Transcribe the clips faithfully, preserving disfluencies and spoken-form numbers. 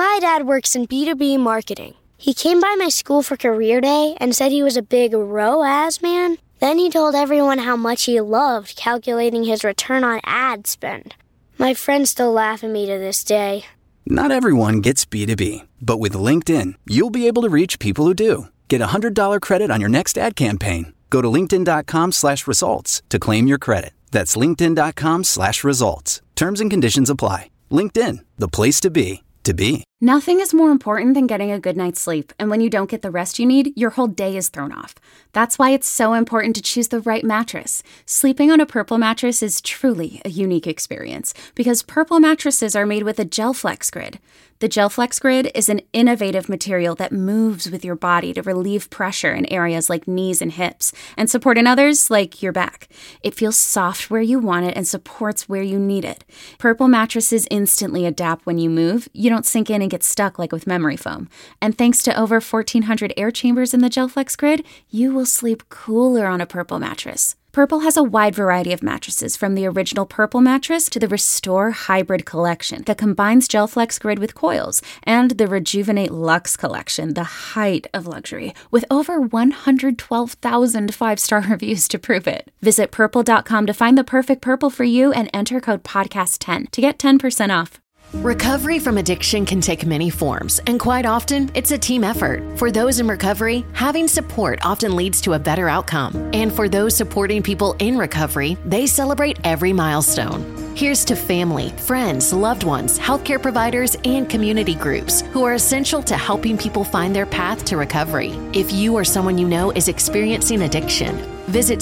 My dad works in B two B marketing. He came by my school for career day and said he was a big R O A S man. Then he told everyone how much he loved calculating his return on ad spend. My friends still laugh at me to this day. Not everyone gets B two B, but with LinkedIn, you'll be able to reach people who do. Get a one hundred dollars credit on your next ad campaign. Go to linkedin.com slash results to claim your credit. That's linkedin.com slash results. Terms and conditions apply. LinkedIn, the place to be, to be. Nothing is more important than getting a good night's sleep, and when you don't get the rest you need, your whole day is thrown off. That's why it's so important to choose the right mattress. Sleeping on a Purple mattress is truly a unique experience, because Purple mattresses are made with a GelFlex Grid. The GelFlex Grid is an innovative material that moves with your body to relieve pressure in areas like knees and hips, and support in others like your back. It feels soft where you want it and supports where you need it. Purple mattresses instantly adapt when you move. You don't sink in and get stuck like with memory foam. And thanks to over fourteen hundred air chambers in the GelFlex Grid, you will sleep cooler on a Purple mattress. Purple has a wide variety of mattresses, from the original Purple mattress to the Restore Hybrid collection that combines GelFlex Grid with coils, and the Rejuvenate Luxe collection, the height of luxury, with over one hundred twelve thousand five-star reviews to prove it. Visit purple dot com to find the perfect Purple for you and enter code podcast ten to get ten percent off. Recovery from addiction can take many forms, and quite often, it's a team effort. For those in recovery, having support often leads to a better outcome. And for those supporting people in recovery, they celebrate every milestone. Here's to family, friends, loved ones, healthcare providers, and community groups who are essential to helping people find their path to recovery. If you or someone you know is experiencing addiction, visit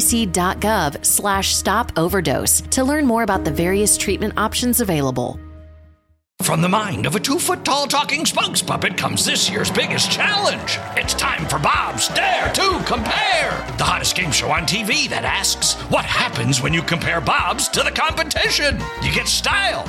cdc.gov slash stop overdose to learn more about the various treatment options available. From the mind of a two-foot-tall talking spokes puppet comes this year's biggest challenge. It's time for Bob's Dare to Compare, the hottest game show on T V that asks, what happens when you compare Bob's to the competition? You get style.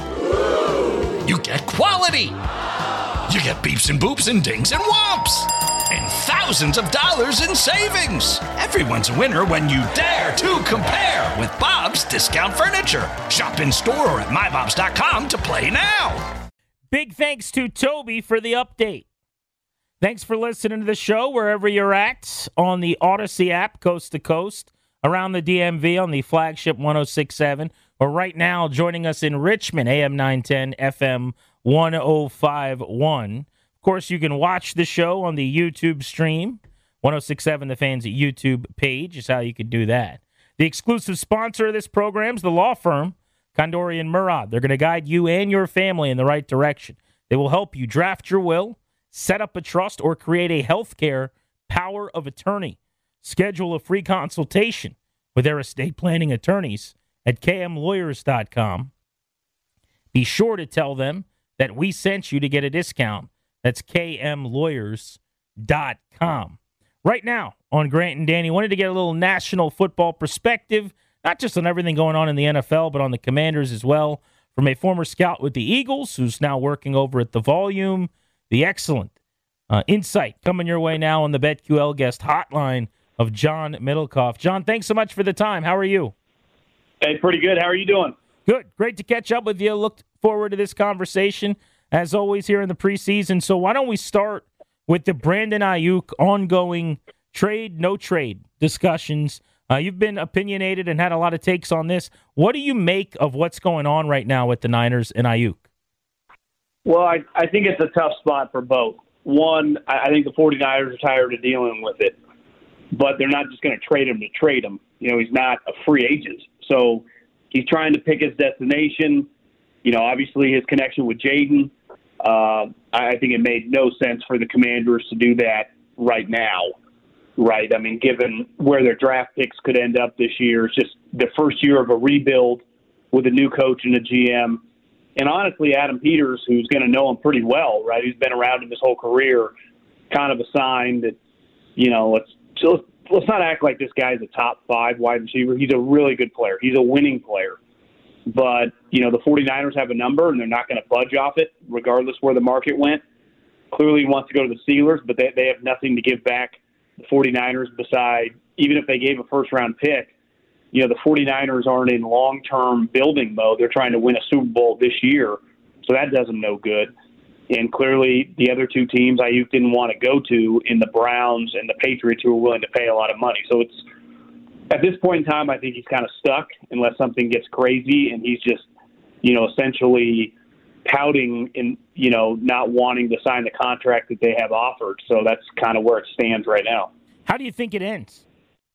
You get quality. You get beeps and boops and dings and whomps. And thousands of dollars in savings. Everyone's a winner when you dare to compare with Bob's Discount Furniture. Shop in store or at my bobs dot com to play now. Big thanks to Toby for the update. Thanks for listening to the show wherever you're at on the Odyssey app, coast to coast, around the D M V on the flagship one oh six point seven, or right now joining us in Richmond, A M nine ten, F M one oh five point one. Of course, you can watch the show on the YouTube stream. one oh six point seven The Fans YouTube page is how you can do that. The exclusive sponsor of this program is the law firm Condori and Murad. They're going to guide you and your family in the right direction. They will help you draft your will, set up a trust, or create a healthcare power of attorney. Schedule a free consultation with their estate planning attorneys at k m lawyers dot com. Be sure to tell them that we sent you to get a discount. That's k m lawyers dot com. Right now on Grant and Danny, wanted to get a little national football perspective, not just on everything going on in the N F L, but on the Commanders as well, from a former scout with the Eagles who's now working over at The Volume. The excellent uh, insight coming your way now on the BetQL guest hotline of John Middlecoff. John, thanks so much for the time. How are you? Hey, pretty good. How are you doing? Good. Great to catch up with you. Look forward to this conversation, as always, here in the preseason. So why don't we start with the Brandon Aiyuk ongoing trade, no trade discussions. Uh, you've been opinionated and had a lot of takes on this. What do you make of what's going on right now with the Niners and Aiyuk? Well, I, I think it's a tough spot for both. One, I think the 49ers are tired of dealing with it, but they're not just going to trade him to trade him. You know, he's not a free agent. So he's trying to pick his destination. You know, obviously his connection with Jaden. Uh, I think it made no sense for the Commanders to do that right now. Right. I mean, given where their draft picks could end up this year, it's just the first year of a rebuild with a new coach and a G M. And honestly, Adam Peters, who's going to know him pretty well, right? He's been around him his whole career, kind of a sign that, you know, let's let's, let's not act like this guy's a top five wide receiver. He's a really good player. He's a winning player. But, you know, the 49ers have a number, and they're not going to budge off it, regardless where the market went. Clearly he wants to go to the Steelers, but they, they have nothing to give back the 49ers beside, even if they gave a first-round pick, you know, the 49ers aren't in long-term building mode. They're trying to win a Super Bowl this year, so that does them no good. And clearly the other two teams Ayuk didn't want to go to in the Browns and the Patriots, who were willing to pay a lot of money. So it's at this point in time, I think he's kind of stuck unless something gets crazy, and he's just, you know, essentially pouting and, you know, not wanting to sign the contract that they have offered. So that's kind of where it stands right now. How do you think it ends?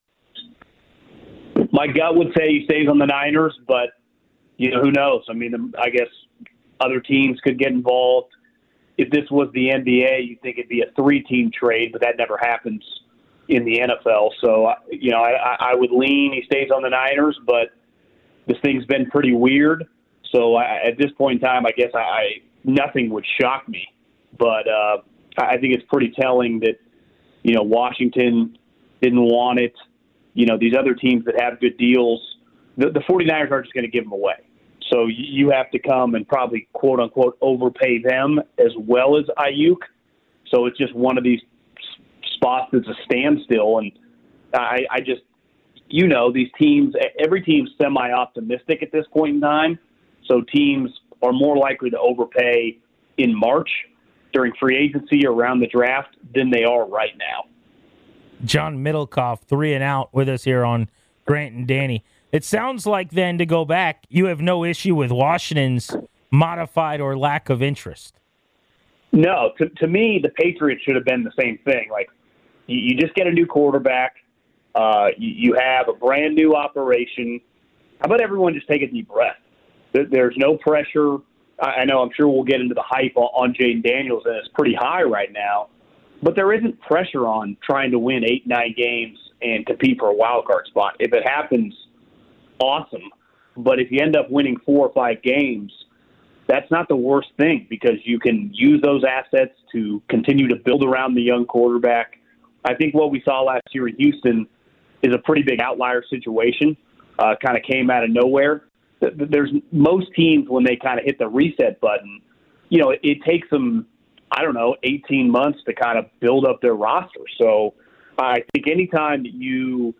My gut would say he stays on the Niners, but, you know, who knows? I mean, I guess other teams could get involved. If this was the N B A, you'd think it'd be a three-team trade, but that never happens in the N F L. So, you know, I, I would lean he stays on the Niners, but this thing's been pretty weird. So I, at this point in time, I guess I, I nothing would shock me. But uh, I think it's pretty telling that, you know, Washington didn't want it. You know, these other teams that have good deals, the, the 49ers aren't just going to give them away. So you have to come and probably, quote, unquote, overpay them as well as Ayuk. So it's just one of these spots that's a standstill. And I, I just, you know, these teams, every team's semi-optimistic at this point in time. So teams are more likely to overpay in March during free agency or around the draft than they are right now. John Middlecoff, three and out with us here on Grant and Danny. It sounds like then, to go back, you have no issue with Washington's modified or lack of interest. No, to, to me, the Patriots should have been the same thing. Like, you, you just get a new quarterback. Uh, you, you have a brand new operation. How about everyone just take a deep breath? There's no pressure. I know I'm sure we'll get into the hype on Jayden Daniels, and it's pretty high right now. But there isn't pressure on trying to win eight, nine games and compete for a wild card spot. If it happens, awesome. But if you end up winning four or five games, that's not the worst thing, because you can use those assets to continue to build around the young quarterback. I think what we saw last year in Houston is a pretty big outlier situation. Uh, kind of came out of nowhere. There's most teams, when they kind of hit the reset button, you know, it, it takes them, I don't know, eighteen months to kind of build up their roster. So I think anytime that you,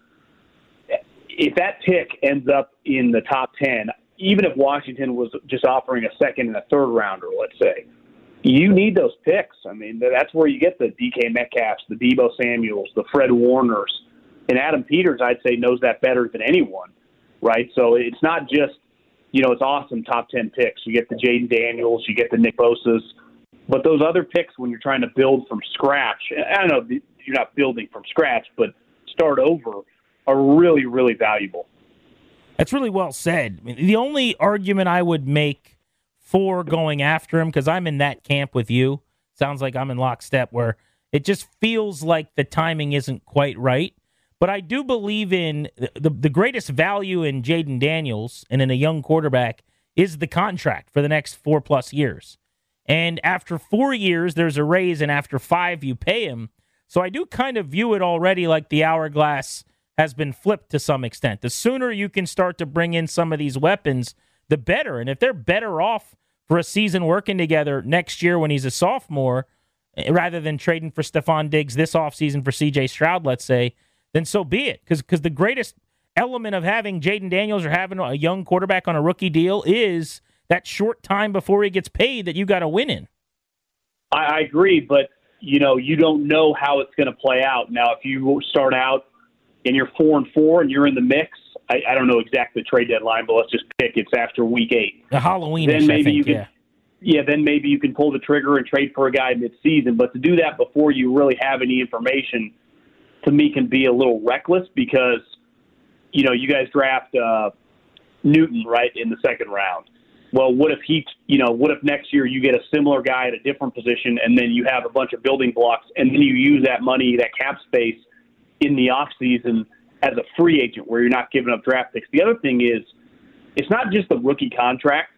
if that pick ends up in the top ten, even if Washington was just offering a second and a third rounder, let's say, you need those picks. I mean, that's where you get the D K Metcalfs, the Deebo Samuels, the Fred Warners, and Adam Peters, I'd say, knows that better than anyone, right? So it's not just, you know, it's awesome top ten picks. You get the Jayden Daniels, you get the Nick Bosa's, but those other picks, when you're trying to build from scratch, I don't know, you're not building from scratch, but start over, are really, really valuable. That's really well said. I mean, the only argument I would make for going after him, because I'm in that camp with you, sounds like I'm in lockstep, where it just feels like the timing isn't quite right. But I do believe in the, the greatest value in Jayden Daniels and in a young quarterback is the contract for the next four-plus years. And after four years, there's a raise, and after five, you pay him. So I do kind of view it already like the hourglass has been flipped to some extent. The sooner you can start to bring in some of these weapons, the better. And if they're better off for a season working together next year when he's a sophomore, rather than trading for Stephon Diggs this offseason for C J Stroud, let's say, then so be it. Because because the greatest element of having Jayden Daniels or having a young quarterback on a rookie deal is that short time before he gets paid that you got to win in. I, I agree, but, you know, you don't know how it's going to play out. Now, if you start out and you're four and four and you're in the mix, I, I don't know exactly the trade deadline, but let's just pick it's after week eight. The Halloween, then maybe I think, you can, yeah. Yeah, then maybe you can pull the trigger and trade for a guy mid-season. But to do that before you really have any information, to me, can be a little reckless, because, you know, you guys draft uh, Newton, right, in the second round. Well, what if he, you know, what if next year you get a similar guy at a different position, and then you have a bunch of building blocks, and then you use that money, that cap space, in the offseason as a free agent where you're not giving up draft picks? The other thing is, it's not just the rookie contract,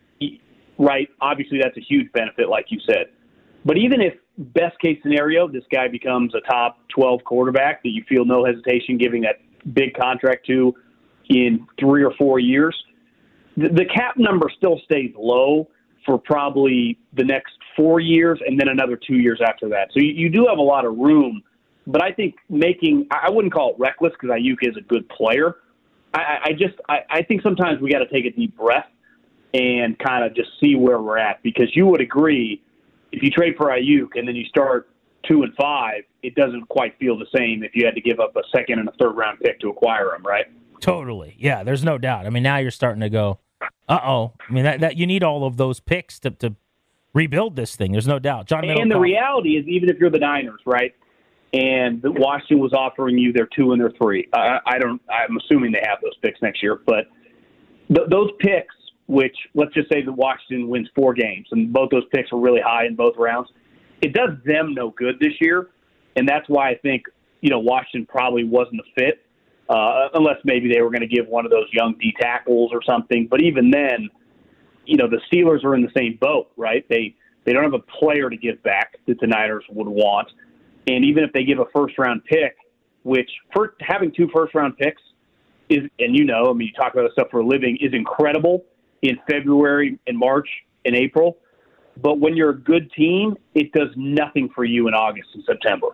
right? Obviously, that's a huge benefit, like you said. But even if, best case scenario, this guy becomes a top twelve quarterback that you feel no hesitation giving that big contract to in three or four years, the, the cap number still stays low for probably the next four years and then another two years after that. So you, you do have a lot of room. But I think making – I wouldn't call it reckless, because Ayuk is a good player. I, I just I, – I think sometimes we got to take a deep breath and kind of just see where we're at, because you would agree if you trade for Ayuk and then you start two and five, it doesn't quite feel the same if you had to give up a second and a third round pick to acquire him, right? Totally. Yeah, there's no doubt. I mean, now you're starting to go, uh-oh. I mean, that, that you need all of those picks to, to rebuild this thing. There's no doubt. John And the reality is, even if you're the Niners, right, and Washington was offering you their two and their three, I, I don't. I'm assuming they have those picks next year, but th- those picks, which let's just say that Washington wins four games, and both those picks are really high in both rounds, it does them no good this year, and that's why I think you know Washington probably wasn't a fit, uh, unless maybe they were going to give one of those young D tackles or something. But even then, you know the Steelers are in the same boat, right? They they don't have a player to give back that the Niners would want. And even if they give a first-round pick, which for having two first-round picks is, and you know, I mean, you talk about this stuff for a living, is incredible in February and March and April. But when you're a good team, it does nothing for you in August and September.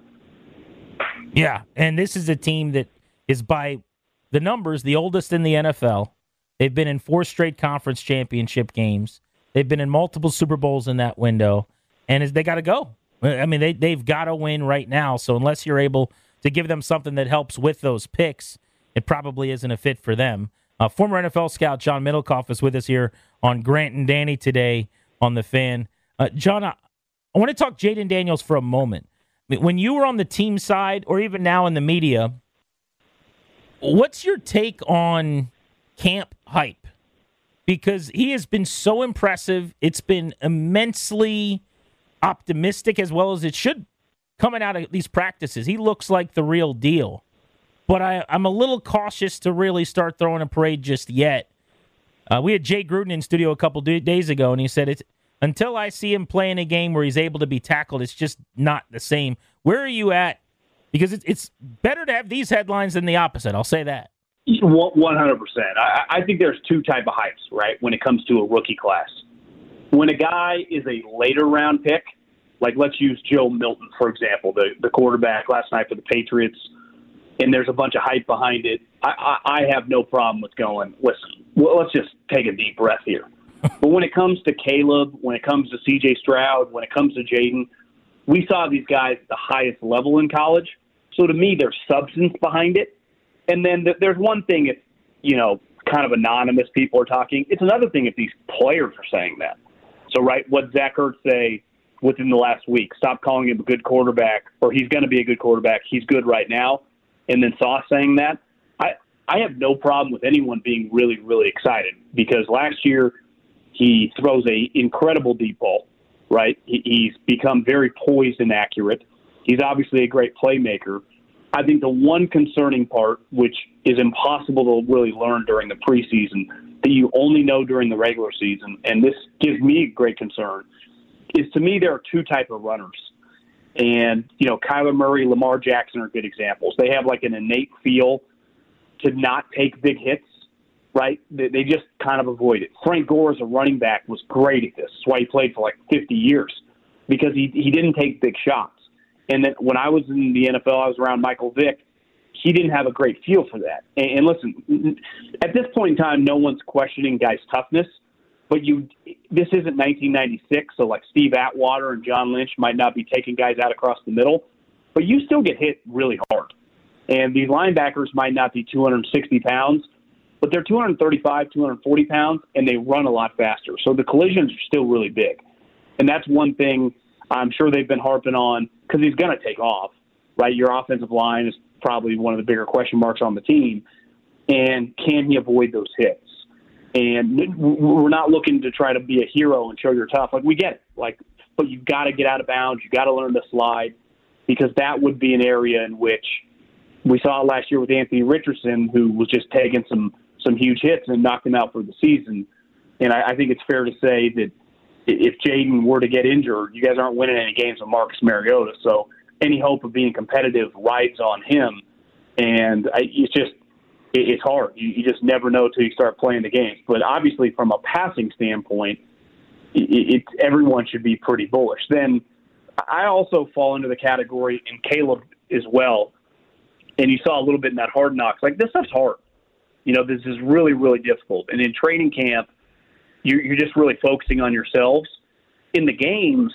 Yeah, and this is a team that is by the numbers the oldest in the N F L. They've been in four straight conference championship games. They've been in multiple Super Bowls in that window, and they got to go. I mean, they, they've got to win right now, so unless you're able to give them something that helps with those picks, it probably isn't a fit for them. Uh, former N F L scout John Middlecoff is with us here on Grant and Danny today on The Fan. Uh, John, I, I want to talk Jayden Daniels for a moment. I mean, when you were on the team side or even now in the media, what's your take on camp hype? Because he has been so impressive. It's been immensely optimistic as well as it should coming out of these practices. He looks like the real deal. But I, I'm a little cautious to really start throwing a parade just yet. Uh, we had Jay Gruden in studio a couple days ago, and he said, "It's until I see him play in a game where he's able to be tackled, it's just not the same." Where are you at? Because it's, it's better to have these headlines than the opposite. I'll say that. one hundred percent. I, I think there's two type of hypes, right, when it comes to a rookie class. When a guy is a later round pick, like let's use Joe Milton, for example, the, the quarterback last night for the Patriots, and there's a bunch of hype behind it, I, I, I have no problem with going, listen, well, let's just take a deep breath here. But when it comes to Caleb, when it comes to C J Stroud, when it comes to Jayden, we saw these guys at the highest level in college. So to me, there's substance behind it. And then th- there's one thing if, you know, kind of anonymous people are talking. It's another thing if these players are saying that. So, right, what Zach Ertz say within the last week, stop calling him a good quarterback, or he's going to be a good quarterback, he's good right now, and then Sauce saying that, I, I have no problem with anyone being really, really excited because last year he throws a incredible deep ball, right? He, he's become very poised and accurate. He's obviously a great playmaker. I think the one concerning part, which is impossible to really learn during the preseason, that you only know during the regular season, and this gives me great concern, is to me there are two type of runners. And, you know, Kyler Murray, Lamar Jackson are good examples. They have like an innate feel to not take big hits, right? They, they just kind of avoid it. Frank Gore as a running back was great at this. That's why he played for like fifty years, because he, he didn't take big shots. And then when I was in the N F L, I was around Michael Vick. He didn't have a great feel for that. And, and listen, at this point in time, no one's questioning guys' toughness. But you, this isn't nineteen ninety-six, so like Steve Atwater and John Lynch might not be taking guys out across the middle. But you still get hit really hard. And these linebackers might not be two hundred sixty pounds, but they're two hundred thirty-five, two hundred forty pounds, and they run a lot faster. So the collisions are still really big. And that's one thing I'm sure they've been harping on, because he's going to take off, right? Your offensive line is probably one of the bigger question marks on the team. And can he avoid those hits? And we're not looking to try to be a hero and show you're tough. Like, we get it. Like, but you've got to get out of bounds. You've got to learn to slide, because that would be an area in which we saw last year with Anthony Richardson, who was just taking some, some huge hits and knocked him out for the season. And I, I think it's fair to say that if Jayden were to get injured, you guys aren't winning any games with Marcus Mariota. So any hope of being competitive rides on him. And I, it's just, it, it's hard. You, you just never know till you start playing the games. But obviously from a passing standpoint, it, it, everyone should be pretty bullish. Then I also fall into the category, and Caleb as well. And you saw a little bit in that Hard Knocks. Like, this stuff's hard. You know, this is really, really difficult. And in training camp, you're just really focusing on yourselves. In the games,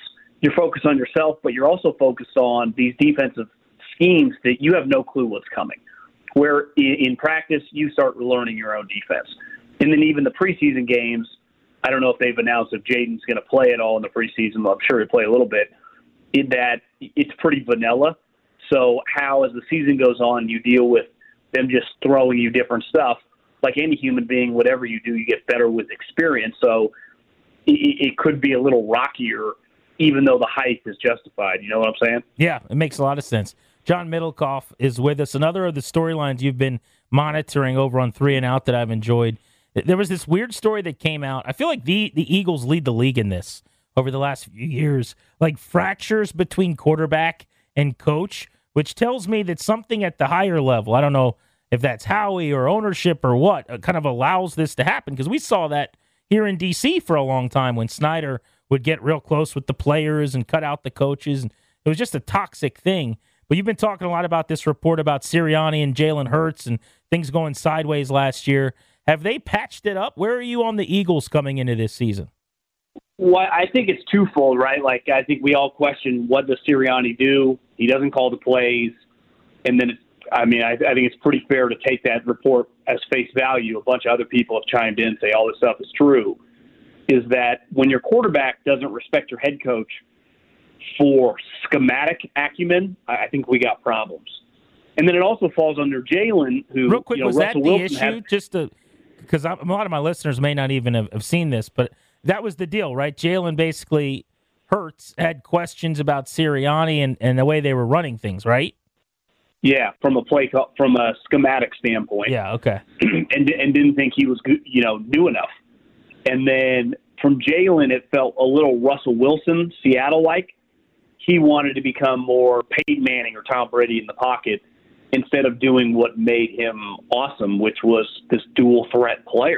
you're focused on yourself, but you're also focused on these defensive schemes that you have no clue what's coming. Where in, in practice, you start learning your own defense. And then even the preseason games, I don't know if they've announced if Jaden's going to play at all in the preseason. I'm sure he'll play a little bit. In that it's pretty vanilla. So how, as the season goes on, you deal with them just throwing you different stuff. Like any human being, whatever you do, you get better with experience. So it, it could be a little rockier, even though the hype is justified. You know what I'm saying? Yeah, it makes a lot of sense. John Middlecoff is with us. Another of the storylines you've been monitoring over on Three and Out that I've enjoyed. There was this weird story that came out. I feel like the, the Eagles lead the league in this over the last few years, like fractures between quarterback and coach, which tells me that something at the higher level, I don't know if that's Howie or ownership or what, uh, kind of allows this to happen. Because we saw that here in D C for a long time when Snyder would get real close with the players and cut out the coaches. And it was just a toxic thing. But you've been talking a lot about this report about Sirianni and Jalen Hurts and things going sideways last year. Have they patched it up? Where are you on the Eagles coming into this season? Well, I think it's twofold, right? Like, I think we all question, what does Sirianni do? He doesn't call the plays. And then, it's, I mean, I, I think it's pretty fair to take that report as face value. A bunch of other people have chimed in and say all this stuff is true. Is that when your quarterback doesn't respect your head coach for schematic acumen, I, I think we got problems. And then it also falls under Jalen, who, real quick, you know, was Russell that the Wilson issue? had, Just to, because a lot of my listeners may not even have, have seen this, but that was the deal, right? Jalen basically, Hurts had questions about Sirianni and, and the way they were running things, right? Yeah, from a play, from a schematic standpoint. Yeah, okay. and and didn't think he was, you know, new enough. And then from Jalen, it felt a little Russell Wilson, Seattle-like. He wanted to become more Peyton Manning or Tom Brady in the pocket instead of doing what made him awesome, which was this dual threat player.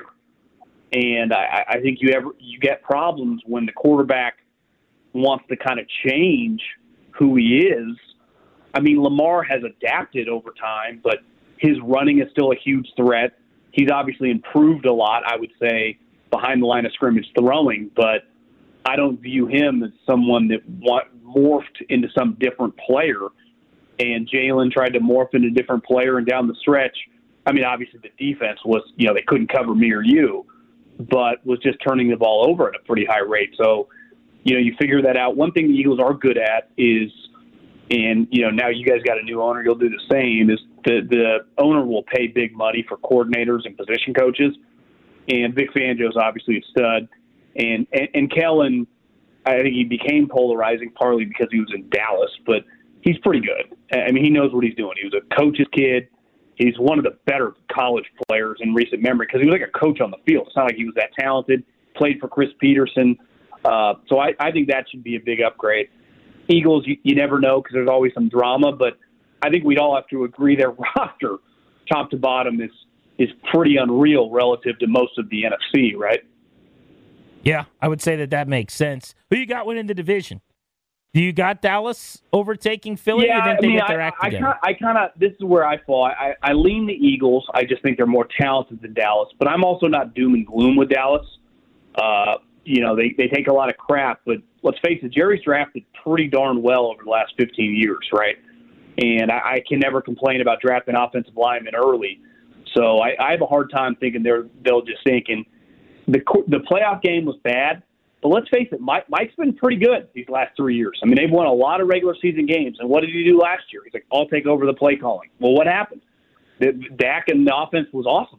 And I, I think you ever you get problems when the quarterback wants to kind of change who he is. I mean, Lamar has adapted over time, but his running is still a huge threat. He's obviously improved a lot, I would say, behind the line of scrimmage throwing, but I don't view him as someone that want, morphed into some different player. And Jalen tried to morph into a different player, and down the stretch, I mean, obviously the defense was, you know, they couldn't cover me or you, but was just turning the ball over at a pretty high rate. So, you know, you figure that out. One thing the Eagles are good at is, and, you know, now you guys got a new owner, you'll do the same, is the, the owner will pay big money for coordinators and position coaches. And Vic Fangio's obviously a stud. And, and, and Kellen, I think he became polarizing partly because he was in Dallas, but he's pretty good. I mean, he knows what he's doing. He was a coach's kid. He's one of the better college players in recent memory because he was like a coach on the field. It's not like he was that talented, played for Chris Peterson. Uh, so I, I think that should be a big upgrade. Eagles, you, you never know because there's always some drama, but I think we'd all have to agree their roster, top to bottom, is is pretty unreal relative to most of the N F C, right? Yeah, I would say that that makes sense. Who you got winning the division? Do you got Dallas overtaking Philly? Yeah, or think I they mean, get their I, act I, together? I kind of, this is where I fall. I, I lean the Eagles. I just think they're more talented than Dallas, but I'm also not doom and gloom with Dallas. Uh, you know, they, they take a lot of crap, but let's face it, Jerry's drafted pretty darn well over the last fifteen years, right? And I, I can never complain about drafting offensive linemen early. So I, I have a hard time thinking they're, they'll just sink. And the, the playoff game was bad. But let's face it, Mike, Mike's been pretty good these last three years. I mean, they've won a lot of regular season games. And what did he do last year? He's like, I'll take over the play calling. Well, what happened? The, Dak and the offense was awesome.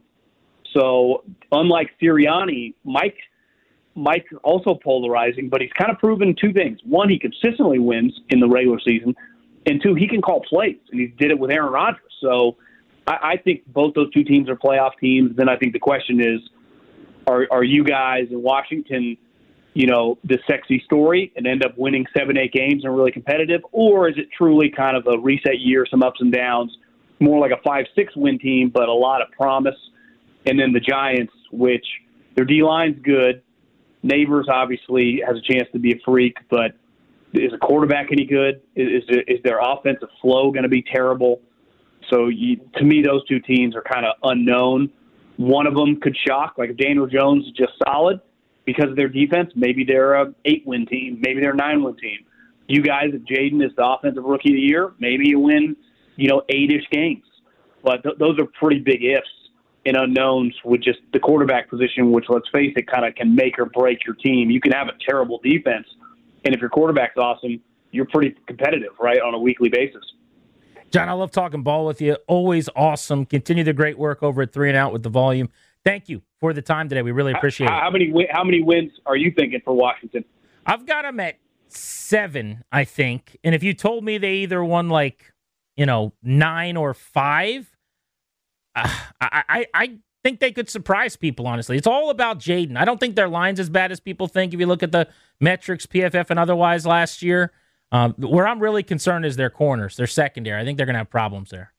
So unlike Sirianni, Mike Mike also polarizing, but he's kind of proven two things. One, he consistently wins in the regular season. And two, he can call plays. And he did it with Aaron Rodgers. So I, I think both those two teams are playoff teams. Then I think the question is, are, are you guys in Washington – you know, the sexy story and end up winning seven, eight games and really competitive? Or is it truly kind of a reset year, some ups and downs, more like a five, six win team, but a lot of promise? And then the Giants, which their D-line's good. Neighbors obviously has a chance to be a freak, but is a quarterback any good? Is, is, is their offensive flow going to be terrible? So you, to me, those two teams are kind of unknown. One of them could shock, like if Daniel Jones is just solid, because of their defense, maybe they're a eight-win team, maybe they're a nine-win team. you guys, if Jaden is the offensive rookie of the year, maybe you win, you know, eight-ish games. But th- those are pretty big ifs and unknowns with just the quarterback position, which, let's face it, kind of can make or break your team. You can have a terrible defense, and if your quarterback's awesome, you're pretty competitive, right, on a weekly basis. John, I love talking ball with you. Always awesome. Continue the great work over at Three and Out with the volume. Thank you for the time today. We really appreciate how, it. How many how many wins are you thinking for Washington? I've got them at seven, I think. And if you told me they either won like, you know, nine or five, uh, I, I I think they could surprise people, honestly. It's all about Jaden. I don't think their line's as bad as people think. If you look at the metrics, P F F and otherwise last year, um, where I'm really concerned is their corners, their secondary. I think they're going to have problems there.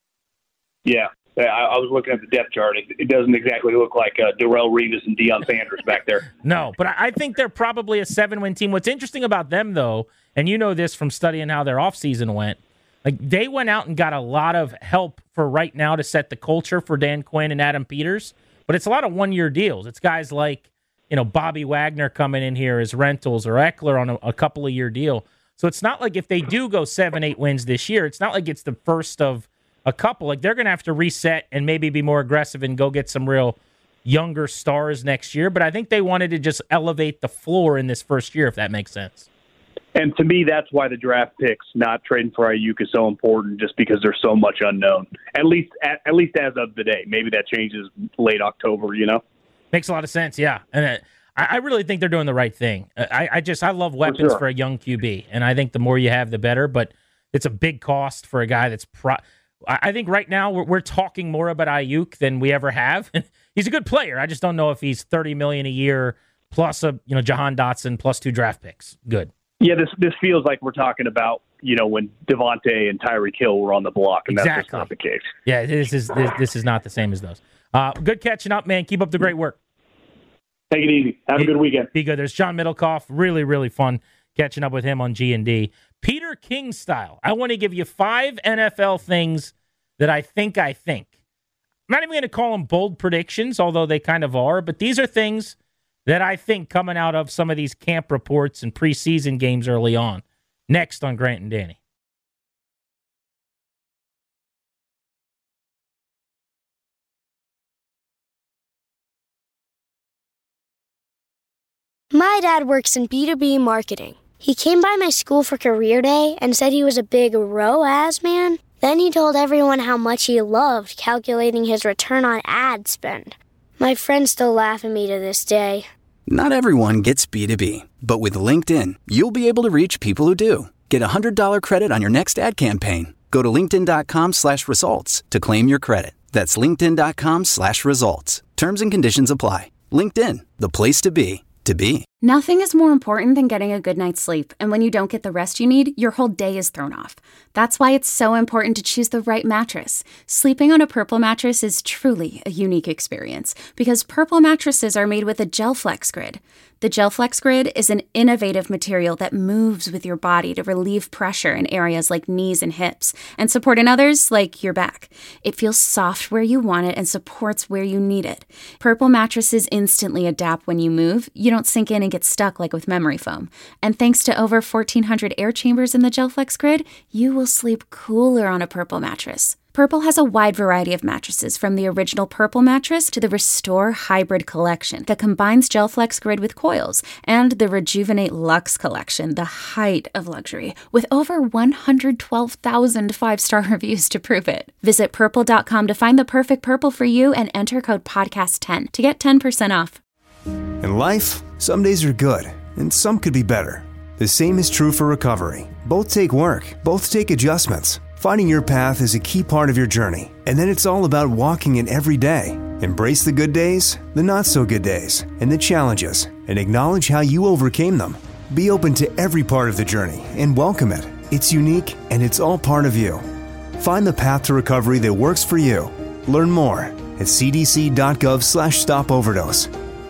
Yeah. I, I was looking at the depth chart. It, it doesn't exactly look like uh, Darrelle Revis and Deion Sanders back there. No, but I, I think they're probably a seven-win team. What's interesting about them, though, and you know this from studying how their offseason went, like they went out and got a lot of help for right now to set the culture for Dan Quinn and Adam Peters, but it's a lot of one-year deals. It's guys like, you know, Bobby Wagner coming in here as rentals or Eckler on a, a couple-of-year deal. So it's not like if they do go seven, eight wins this year, it's not like it's the first of a couple. Like they're going to have to reset and maybe be more aggressive and go get some real younger stars next year. But I think they wanted to just elevate the floor in this first year, if that makes sense. And to me, that's why the draft picks, not trading for Ayuk, is so important, just because there's so much unknown. At least, at, at least as of today. Maybe that changes late October. You know, makes a lot of sense. Yeah, and uh, I, I really think they're doing the right thing. I, I just I love weapons for, sure. for a young Q B, and I think the more you have, the better. But it's a big cost for a guy that's pro. I think right now we're, we're talking more about Ayuk than we ever have. He's a good player. I just don't know if he's thirty million dollars a year plus a you know Jahan Dotson plus two draft picks. Good. Yeah, this this feels like we're talking about you know when Devontae and Tyreek Hill were on the block, and exactly. that's just not the case. Yeah, this is this, this is not the same as those. Uh, good catching up, man. Keep up the great work. Take it easy. Have a good weekend. Be good. There's John Middlecoff. Really, really fun catching up with him on G and D. Peter King style. I want to give you five N F L things that I think I think. I'm not even going to call them bold predictions, although they kind of are, but these are things that I think coming out of some of these camp reports and preseason games early on. Next on Grant and Danny. My dad works in B two B marketing. He came by my school for career day and said he was a big R O A S man. Then he told everyone how much he loved calculating his return on ad spend. My friends still laugh at me to this day. Not everyone gets B two B, but with LinkedIn, you'll be able to reach people who do. Get a one hundred dollars credit on your next ad campaign. Go to linkedin.com slash results to claim your credit. That's linkedin.com slash results. Terms and conditions apply. LinkedIn, the place to be, to be. Nothing is more important than getting a good night's sleep, and when you don't get the rest you need, your whole day is thrown off. That's why it's so important to choose the right mattress. Sleeping on a Purple mattress is truly a unique experience, because Purple mattresses are made with a GelFlex Grid. The GelFlex Grid is an innovative material that moves with your body to relieve pressure in areas like knees and hips, and support in others like your back. It feels soft where you want it and supports where you need it. Purple mattresses instantly adapt when you move. You don't sink in and get stuck like with memory foam. And thanks to over fourteen hundred air chambers in the GelFlex Grid, you will sleep cooler on a Purple mattress. Purple has a wide variety of mattresses, from the original Purple mattress to the Restore Hybrid collection that combines GelFlex Grid with coils, and the Rejuvenate Luxe collection, the height of luxury, with over one hundred twelve thousand five-star reviews to prove it. Visit purple dot com to find the perfect Purple for you and enter code podcast ten to get ten percent off. In life, some days are good, and some could be better. The same is true for recovery. Both take work, both take adjustments. Finding your path is a key part of your journey, and then it's all about walking it every day. Embrace the good days, the not-so-good days, and the challenges, and acknowledge how you overcame them. Be open to every part of the journey and welcome it. It's unique, and it's all part of you. Find the path to recovery that works for you. Learn more at cdc.gov slash stop overdose.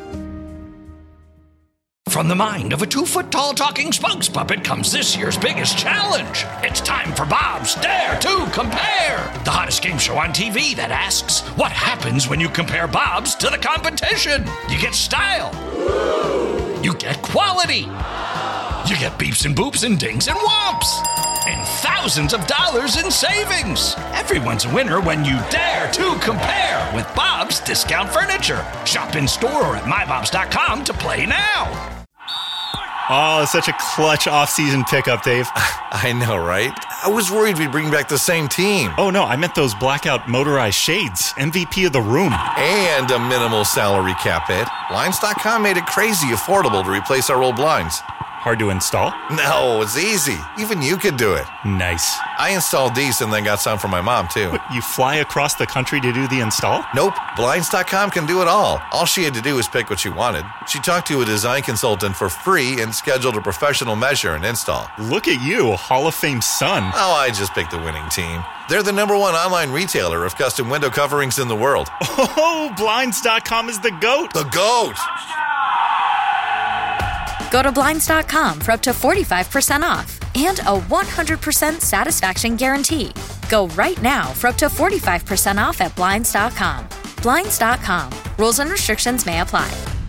From the mind of a two-foot-tall talking spokes puppet comes this year's biggest challenge. It's time for Bob's Dare to Compare, the hottest game show on T V that asks, what happens when you compare Bob's to the competition? You get style. You get quality. You get beeps and boops and dings and whomps. And thousands of dollars in savings. Everyone's a winner when you dare to compare with Bob's Discount Furniture. Shop in store or at my bobs dot com to play now. Oh, such a clutch off-season pickup, Dave. I know, right? I was worried we'd bring back the same team. Oh, no, I meant those blackout motorized shades. M V P of the room. And a minimal salary cap hit. Blinds dot com made it crazy affordable to replace our old blinds. Hard to install? No, it's easy. Even you could do it. Nice. I installed these and then got some for my mom, too. What, you fly across the country to do the install? Nope. Blinds dot com can do it all. All she had to do was pick what she wanted. She talked to a design consultant for free and scheduled a professional measure and install. Look at you, Hall of Fame son. Oh, I just picked the winning team. They're the number one online retailer of custom window coverings in the world. Oh, Blinds dot com is the GOAT. The GOAT! Go to Blinds dot com for up to forty-five percent off and a one hundred percent satisfaction guarantee. Go right now for up to forty-five percent off at Blinds dot com. Blinds dot com. Rules and restrictions may apply.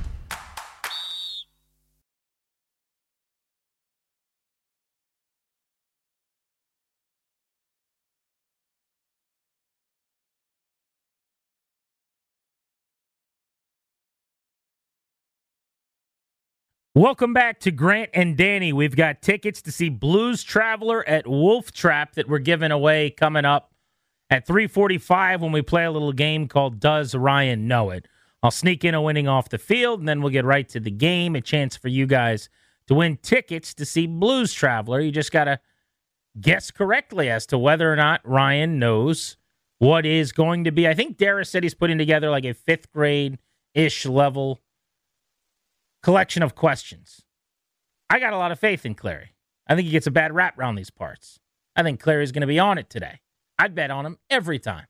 Welcome back to Grant and Danny. We've got tickets to see Blues Traveler at Wolf Trap that we're giving away coming up at three forty-five when we play a little game called Does Ryan Know It? I'll sneak in a winning off the field, and then we'll get right to the game. A chance for you guys to win tickets to see Blues Traveler. You just got to guess correctly as to whether or not Ryan knows what is going to be. I think Darius said he's putting together like a fifth grade-ish level collection of questions. I got a lot of faith in Clary. I think he gets a bad rap around these parts. I think Clary's going to be on it today. I'd bet on him every time.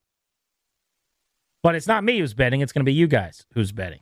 But it's not me who's betting. It's going to be you guys who's betting.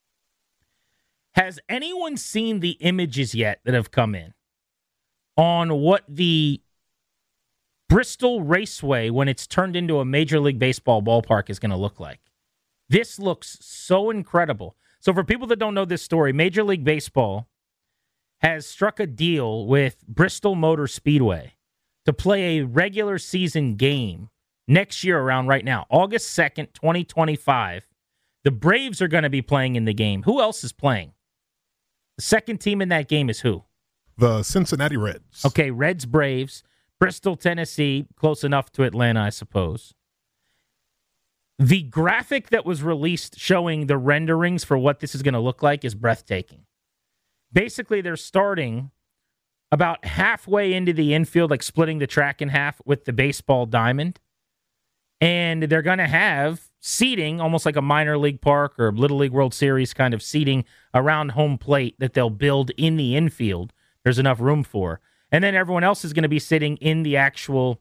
Has anyone seen the images yet that have come in on what the Bristol Raceway, when it's turned into a Major League Baseball ballpark, is going to look like? This looks so incredible. So for people that don't know this story, Major League Baseball has struck a deal with Bristol Motor Speedway to play a regular season game next year around right now, August second, twenty twenty-five. The Braves are going to be playing in the game. Who else is playing? The second team in that game is who? The Cincinnati Reds. Okay, Reds, Braves, Bristol, Tennessee, close enough to Atlanta, I suppose. The graphic that was released showing the renderings for what this is going to look like is breathtaking. Basically, they're starting about halfway into the infield, like splitting the track in half with the baseball diamond. And they're going to have seating, almost like a minor league park or Little League World Series kind of seating around home plate that they'll build in the infield. There's enough room for. And then everyone else is going to be sitting in the actual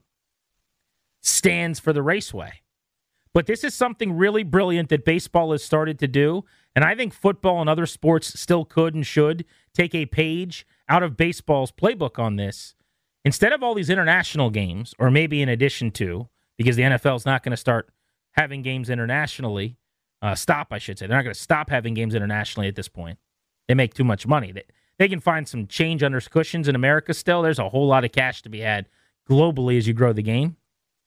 stands for the raceway. But this is something really brilliant that baseball has started to do, and I think football and other sports still could and should take a page out of baseball's playbook on this. Instead of all these international games, or maybe in addition to, because the N F L is not going to start having games internationally, uh, stop, I should say. They're not going to stop having games internationally at this point. They make too much money. They, they can find some change under cushions in America still. There's a whole lot of cash to be had globally as you grow the game.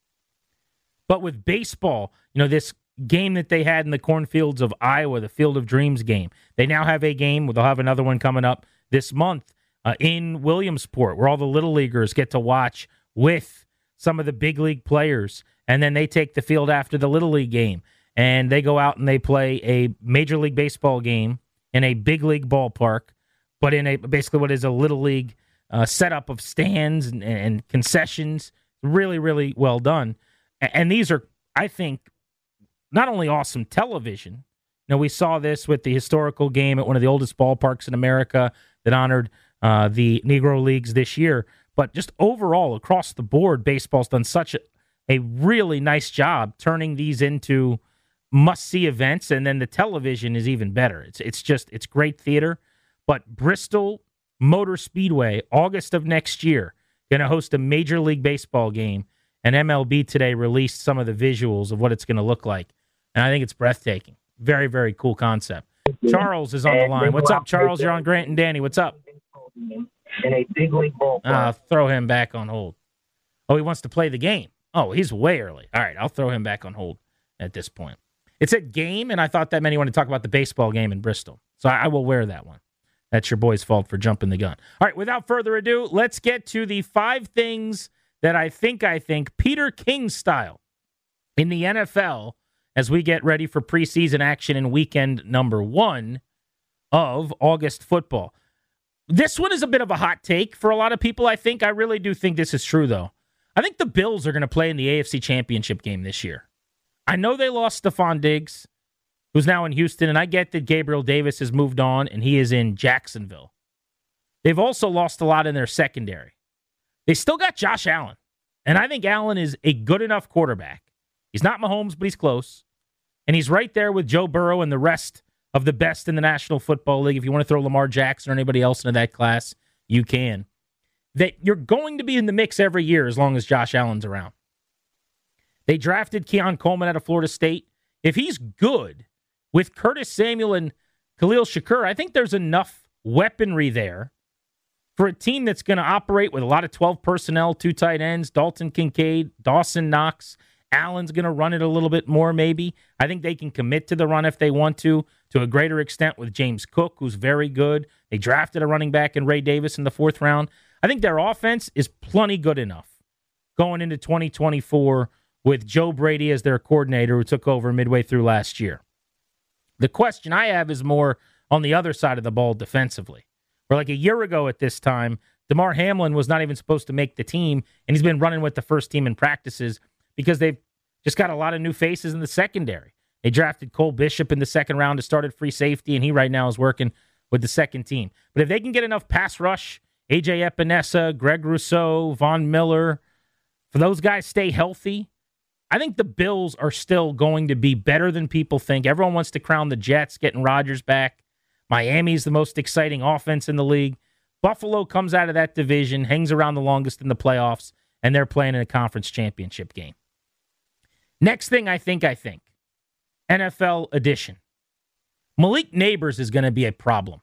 But with baseball, you know, this game that they had in the cornfields of Iowa, the Field of Dreams game, they now have a game. They'll have another one coming up this month uh, in Williamsport, where all the little leaguers get to watch with some of the big league players. And then they take the field after the little league game, and they go out and they play a Major League Baseball game in a big league ballpark, but in a basically what is a little league uh, setup of stands and, and concessions. Really, really well done. And these are, I think, not only awesome television. You know, we saw this with the historical game at one of the oldest ballparks in America that honored uh, the Negro Leagues this year. But just overall, across the board, baseball's done such a, a really nice job turning these into must-see events. And then the television is even better. It's it's just, it's great theater. But Bristol Motor Speedway, August of next year, going to host a Major League Baseball game. And M L B today released some of the visuals of what it's going to look like. And I think it's breathtaking. Very, very cool concept. Charles is on the line. What's up, Charles? You're on Grant and Danny. What's up? in a big league ballpark. Uh, throw him back on hold. Oh, he wants to play the game. Oh, he's way early. All right, I'll throw him back on hold at this point. It said game, and I thought that meant he wanted to talk about the baseball game in Bristol. So I, I will wear that one. That's your boy's fault for jumping the gun. All right, without further ado, let's get to the five things that I think I think Peter King style in the N F L as we get ready for preseason action in weekend number one of August football. This one is a bit of a hot take for a lot of people, I think. I really do think this is true, though. I think the Bills are going to play in the A F C Championship game this year. I know they lost Stephon Diggs, who's now in Houston, and I get that Gabriel Davis has moved on, and he is in Jacksonville. They've also lost a lot in their secondary. They still got Josh Allen, and I think Allen is a good enough quarterback. He's not Mahomes, but he's close, and he's right there with Joe Burrow and the rest of the best in the National Football League. If you want to throw Lamar Jackson or anybody else into that class, you can. That you're going to be in the mix every year as long as Josh Allen's around. They drafted Keon Coleman out of Florida State. If he's good with Curtis Samuel and Khalil Shakur, I think there's enough weaponry there for a team that's going to operate with a lot of twelve personnel, two tight ends, Dalton Kincaid, Dawson Knox. Allen's going to run it a little bit more, maybe. I think they can commit to the run if they want to, to a greater extent with James Cook, who's very good. They drafted a running back in Ray Davis in the fourth round. I think their offense is plenty good enough going into twenty twenty-four with Joe Brady as their coordinator who took over midway through last year. The question I have is more on the other side of the ball defensively. Where like a year ago at this time, DeMar Hamlin was not even supposed to make the team, and he's been running with the first team in practices because they've just got a lot of new faces in the secondary. They drafted Cole Bishop in the second round to start at free safety, and he right now is working with the second team. But if they can get enough pass rush, A J Epinesa, Greg Rousseau, Von Miller, for those guys stay healthy, I think the Bills are still going to be better than people think. Everyone wants to crown the Jets, getting Rodgers back. Miami's the most exciting offense in the league. Buffalo comes out of that division, hangs around the longest in the playoffs, and they're playing in a conference championship game. Next thing I think I think, N F L edition. Malik Nabers is going to be a problem.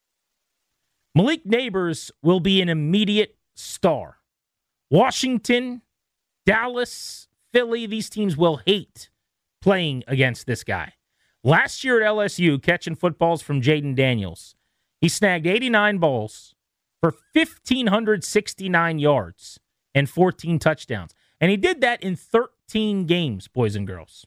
Malik Nabers will be an immediate star. Washington, Dallas, Philly, these teams will hate playing against this guy. Last year at L S U, catching footballs from Jaden Daniels, he snagged eighty-nine balls for one thousand five hundred sixty-nine yards and fourteen touchdowns. And he did that in thirteen games, boys and girls.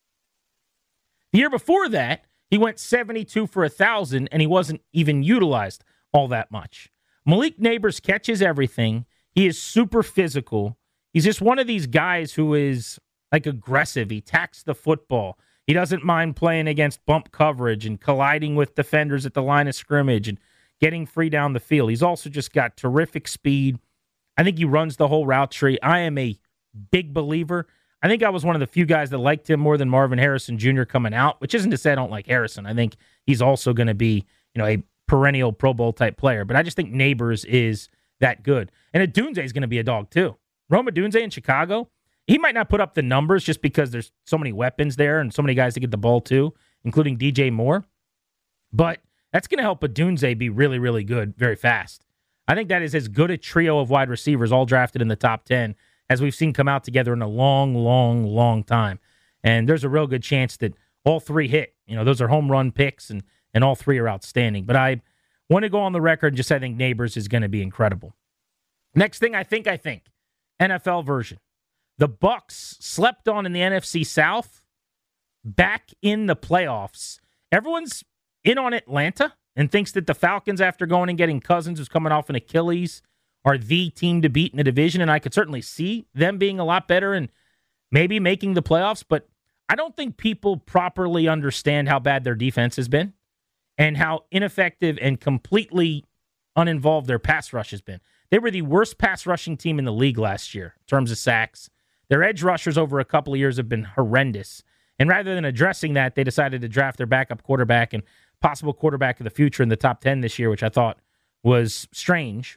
The year before that, he went seventy-two for one thousand, and he wasn't even utilized all that much. Malik Nabers catches everything. He is super physical. He's just one of these guys who is like aggressive. He tacks the football. He doesn't mind playing against bump coverage and colliding with defenders at the line of scrimmage and getting free down the field. He's also just got terrific speed. I think he runs the whole route tree. I am a big believer. I think I was one of the few guys that liked him more than Marvin Harrison Junior coming out, which isn't to say I don't like Harrison. I think he's also going to be, you know, a perennial Pro Bowl type player. But I just think Nabers is that good. And Odunze is going to be a dog too. Rome Odunze in Chicago, he might not put up the numbers just because there's so many weapons there and so many guys to get the ball to, including D J Moore. But that's going to help Odunze be really, really good very fast. I think that is as good a trio of wide receivers all drafted in the top ten as we've seen come out together in a long, long, long time. And there's a real good chance that all three hit. You know, those are home run picks, and, and all three are outstanding. But I want to go on the record and just I think Nabers is going to be incredible. Next thing I think I think, N F L version. The Bucs slept on in the N F C South, back in the playoffs. Everyone's in on Atlanta and thinks that the Falcons, after going and getting Cousins, who's coming off an Achilles, are the team to beat in the division. And I could certainly see them being a lot better and maybe making the playoffs. But I don't think people properly understand how bad their defense has been and how ineffective and completely uninvolved their pass rush has been. They were the worst pass rushing team in the league last year in terms of sacks. Their edge rushers over a couple of years have been horrendous. And rather than addressing that, they decided to draft their backup quarterback and possible quarterback of the future in the top ten this year, which I thought was strange.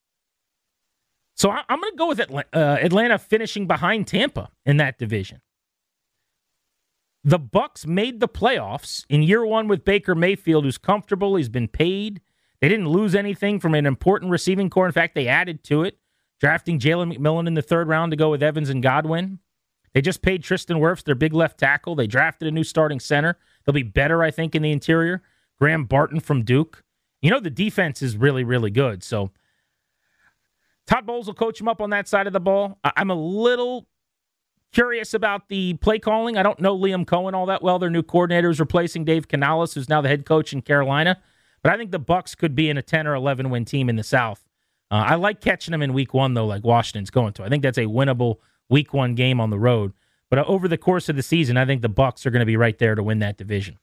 So I'm going to go with Atlanta, uh, Atlanta finishing behind Tampa in that division. The Bucs made the playoffs in year one with Baker Mayfield, who's comfortable. He's been paid. They didn't lose anything from an important receiving core. In fact, they added to it, drafting Jalen McMillan in the third round to go with Evans and Godwin. They just paid Tristan Wirfs, their big left tackle. They drafted a new starting center. They'll be better, I think, in the interior. Graham Barton from Duke. You know, the defense is really, really good. So Todd Bowles will coach him up on that side of the ball. I'm a little curious about the play calling. I don't know Liam Cohen all that well. Their new coordinator is replacing Dave Canales, who's now the head coach in Carolina. But I think the Bucs could be in a ten or eleven win team in the South. Uh, I like catching them in week one, though, like Washington's going to. I think that's a winnable week one game on the road. But uh, over the course of the season, I think the Bucs are going to be right there to win that division.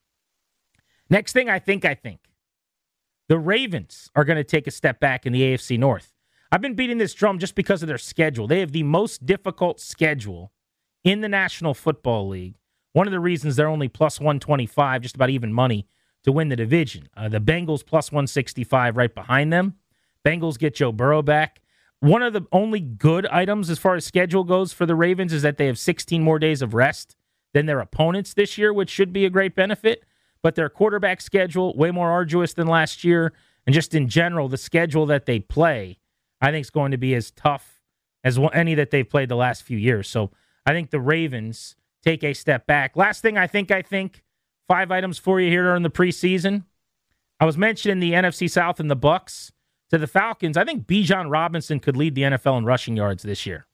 Next thing I think, I think. The Ravens are going to take a step back in the A F C North. I've been beating this drum just because of their schedule. They have the most difficult schedule in the National Football League. One of the reasons they're only plus one twenty-five, just about even money, to win the division. Uh, the Bengals plus one sixty-five right behind them. Bengals get Joe Burrow back. One of the only good items as far as schedule goes for the Ravens is that they have sixteen more days of rest than their opponents this year, which should be a great benefit. But their quarterback schedule, way more arduous than last year. And just in general, the schedule that they play, I think is going to be as tough as any that they've played the last few years. So I think the Ravens take a step back. Last thing I think, I think, five items for you here during the preseason. I was mentioning the N F C South and the Bucs. To the Falcons, I think Bijan Robinson could lead the N F L in rushing yards this year.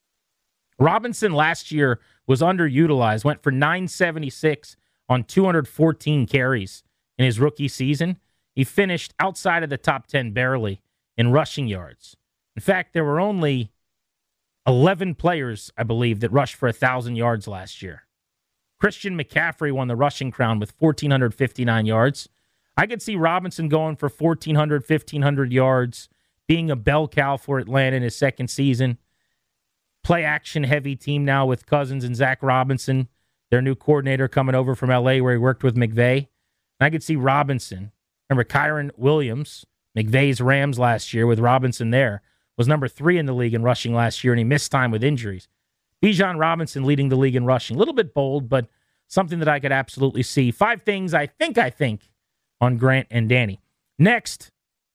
Robinson last year was underutilized, went for nine seventy-six on two hundred fourteen carries in his rookie season. He finished outside of the top ten barely in rushing yards. In fact, there were only eleven players, I believe, that rushed for one thousand yards last year. Christian McCaffrey won the rushing crown with one thousand four hundred fifty-nine yards. I could see Robinson going for fourteen hundred, fifteen hundred yards, being a bell cow for Atlanta in his second season. Play action heavy team now with Cousins and Zach Robinson, their new coordinator coming over from L A where he worked with McVay. And I could see Robinson. Remember Kyron Williams, McVay's Rams last year with Robinson there, was number three in the league in rushing last year, and he missed time with injuries. Bijan Robinson leading the league in rushing. A little bit bold, but something that I could absolutely see. Five things I think I think on Grant and Danny. Next,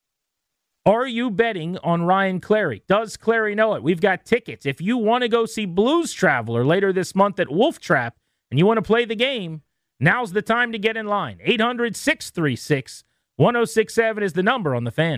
are you betting on Ryan Clary? Does Clary know it? We've got tickets. If you want to go see Blues Traveler later this month at Wolf Trap and you want to play the game, now's the time to get in line. eight hundred, six three six, one oh six seven is the number on the Fan.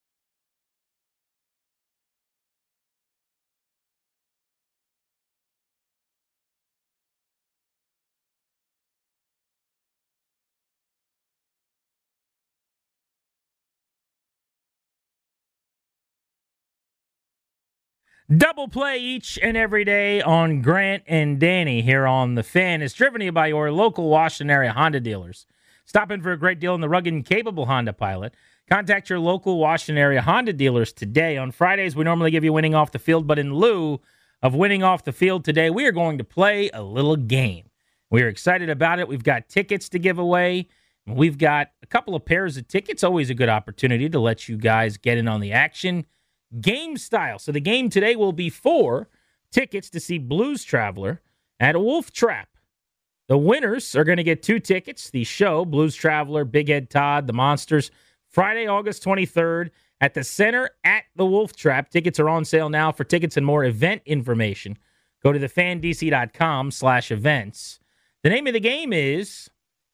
Double play each and every day on Grant and Danny here on The Fan. It's driven to you by your local Washington area Honda dealers. Stop in for a great deal on the rugged and capable Honda Pilot. Contact your local Washington area Honda dealers today. On Fridays, we normally give you winning off the field, but in lieu of winning off the field today, we are going to play a little game. We're excited about it. We've got tickets to give away. We've got a couple of pairs of tickets. Always a good opportunity to let you guys get in on the action. Game style. So the game today will be four tickets to see Blues Traveler at Wolf Trap. The winners are going to get two tickets. The show, Blues Traveler, Big Head Todd, The Monsters, Friday, August twenty-third at the Center at the Wolf Trap. Tickets are on sale now. For tickets and more event information, go to thefandc.com slash events. The name of the game is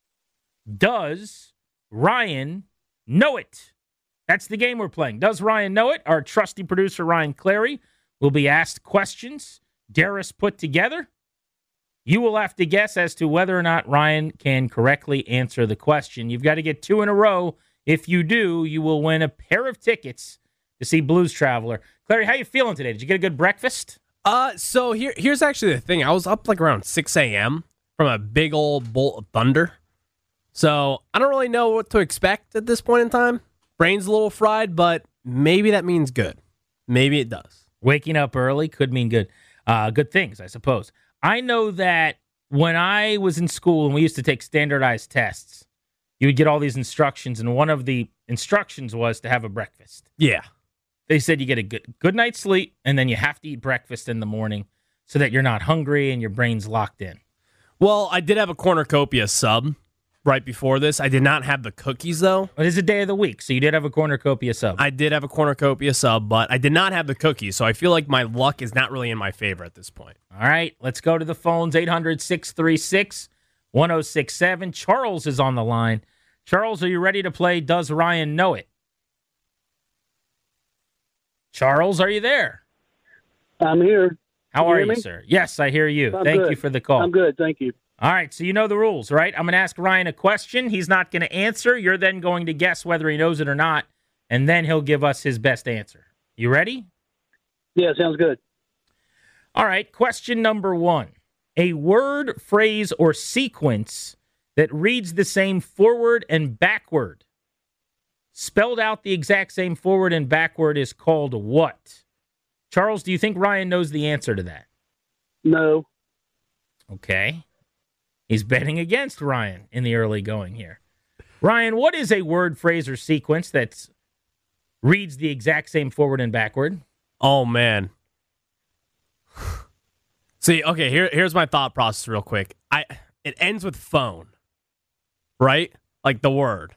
Does Ryan Know It? That's the game we're playing. Does Ryan know it? Our trusty producer, Ryan Clary, will be asked questions Darius put together. You will have to guess as to whether or not Ryan can correctly answer the question. You've got to get two in a row. If you do, you will win a pair of tickets to see Blues Traveler. Clary, how you feeling today? Did you get a good breakfast? Uh, so here, here's actually the thing. I was up like around six a.m. from a big old bolt of thunder. So I don't really know what to expect at this point in time. Brain's a little fried, but maybe that means good. Maybe it does. Waking up early could mean good. Uh, good things, I suppose. I know that when I was in school and we used to take standardized tests, you would get all these instructions, and one of the instructions was to have a breakfast. Yeah. They said you get a good, good night's sleep, and then you have to eat breakfast in the morning so that you're not hungry and your brain's locked in. Well, I did have a cornucopia sub right before this. I did not have the cookies, though. It is a day of the week, so you did have a cornucopia sub. I did have a cornucopia sub, but I did not have the cookies, so I feel like my luck is not really in my favor at this point. All right, let's go to the phones. eight hundred, six three six, one oh six seven. Charles is on the line. Charles, are you ready to play Does Ryan Know It? Charles, are you there? I'm here. How Can you are hear you, me? sir? Yes, I hear you. I'm Thank good. you for the call. I'm good, thank you. All right, so you know the rules, right? I'm going to ask Ryan a question. He's not going to answer. You're then going to guess whether he knows it or not, and then he'll give us his best answer. You ready? Yeah, sounds good. All right, question number one. A word, phrase, or sequence that reads the same forward and backward, spelled out the exact same forward and backward, is called what? Charles, do you think Ryan knows the answer to that? No. Okay. He's betting against Ryan in the early going here. Ryan, what is a word, phrase, or sequence that reads the exact same forward and backward? Oh, man. See, okay, here, here's my thought process real quick. I It ends with phone, right? Like the word.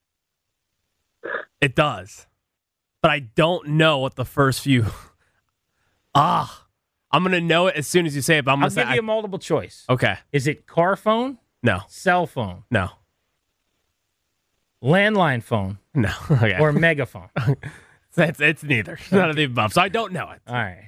It does. But I don't know what the first few... ah, I'm going to know it as soon as you say it, but I'm going I'll to say... give you I, a multiple choice. okay. Is it car phone? No. Cell phone? No. Landline phone? No. Okay. Or megaphone? it's, it's neither. None of the above, so I don't know it. All right.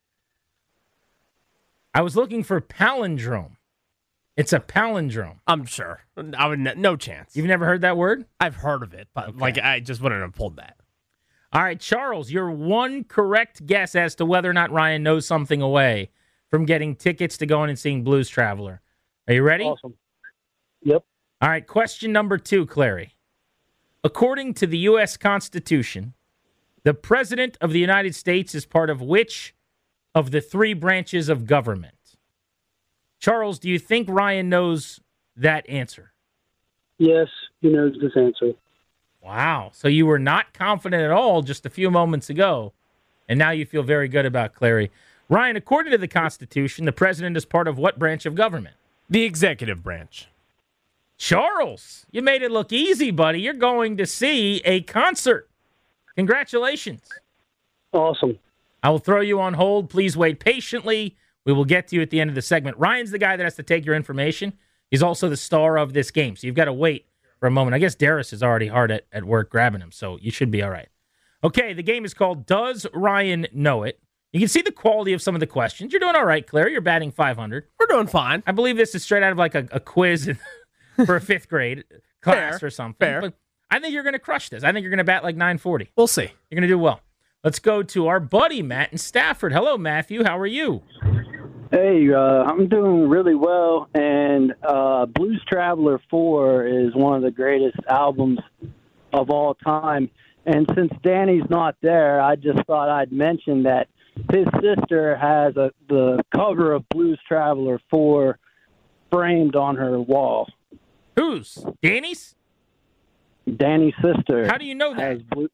I was looking for palindrome. It's a palindrome. I'm sure. I would n- no chance. You've never heard that word? I've heard of it, but Okay. like I just wouldn't have pulled that. All right, Charles, your one correct guess as to whether or not Ryan knows something away from getting tickets to going and seeing Blues Traveler. Are you ready? Awesome. Yep. All right, question number two, Clary. According to the U S Constitution, the President of the United States is part of which of the three branches of government? Charles, do you think Ryan knows that answer? Yes, he knows this answer. Wow. So you were not confident at all just a few moments ago, and now you feel very good about Clary. Ryan, according to the Constitution, the president is part of what branch of government? The executive branch. Charles, you made it look easy, buddy. You're going to see a concert. Congratulations. Awesome. I will throw you on hold. Please wait patiently. We will get to you at the end of the segment. Ryan's the guy that has to take your information. He's also the star of this game, so you've got to wait for a moment. I guess Darius is already hard at, at work grabbing him, so you should be all right. Okay, the game is called Does Ryan Know It? You can see the quality of some of the questions. You're doing all right, Claire. You're batting five hundred. We're doing fine. I believe this is straight out of like a, a quiz for a fifth grade class Fair. or something. Fair. But I think you're going to crush this. I think you're going to bat like nine forty. We'll see. You're going to do well. Let's go to our buddy Matt in Stafford. Hello, Matthew. How are you? Hey, uh, I'm doing really well, and uh, Blues Traveler four is one of the greatest albums of all time. And since Danny's not there, I just thought I'd mention that his sister has a, the cover of Blues Traveler four framed on her wall. Whose? Danny's? Danny's sister. How do you know that? has blue-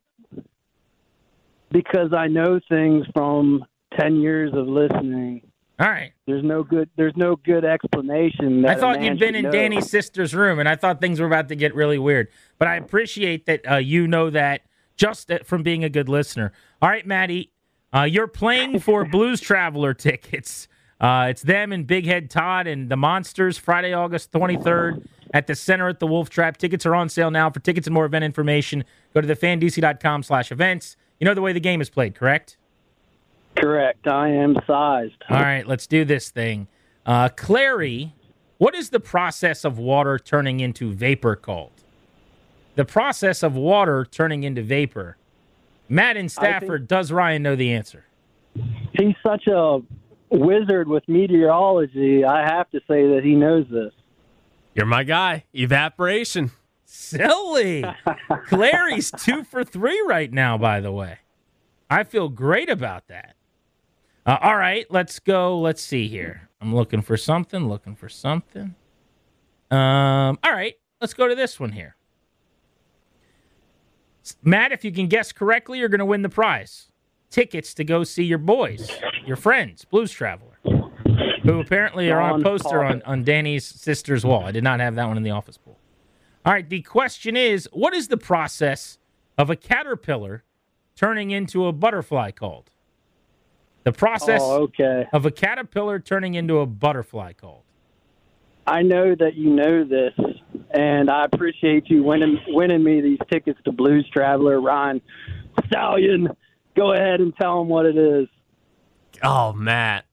because I know things from ten years of listening. All right. There's no good. There's no good explanation. That I thought a man you'd been should in know. Danny's sister's room, and I thought things were about to get really weird. But I appreciate that uh, you know that just from being a good listener. All right, Maddie, uh, you're playing for Blues Traveler tickets. Uh, it's them and Big Head Todd and the Monsters, Friday, August twenty-third at the Center at the Wolf Trap. Tickets are on sale now. For tickets and more event information, go to the fan D C dot com slash events. You know the way the game is played, correct? Correct. I am sized. All right, let's do this thing. Uh, Clary, what is the process of water turning into vapor called? The process of water turning into vapor. Matt in Stafford, does Ryan know the answer? He's such a wizard with meteorology. I have to say that he knows this. You're my guy. Evaporation. Silly. Clary's two for three right now, by the way. I feel great about that. Uh, all right, let's go. Let's see here. I'm looking for something, looking for something. Um, all right, let's go to this one here. Matt, if you can guess correctly, you're going to win the prize. Tickets to go see your boys, your friends, Blues Traveler, who apparently are on a poster on, on Danny's sister's wall. I did not have that one in the office pool. All right, the question is, what is the process of a caterpillar turning into a butterfly called? The process Oh, okay. of a caterpillar turning into a butterfly called. I know that you know this, and I appreciate you winning winning me these tickets to Blues Traveler. Ryan Stallion, go ahead and tell them what it is. Oh, Matt.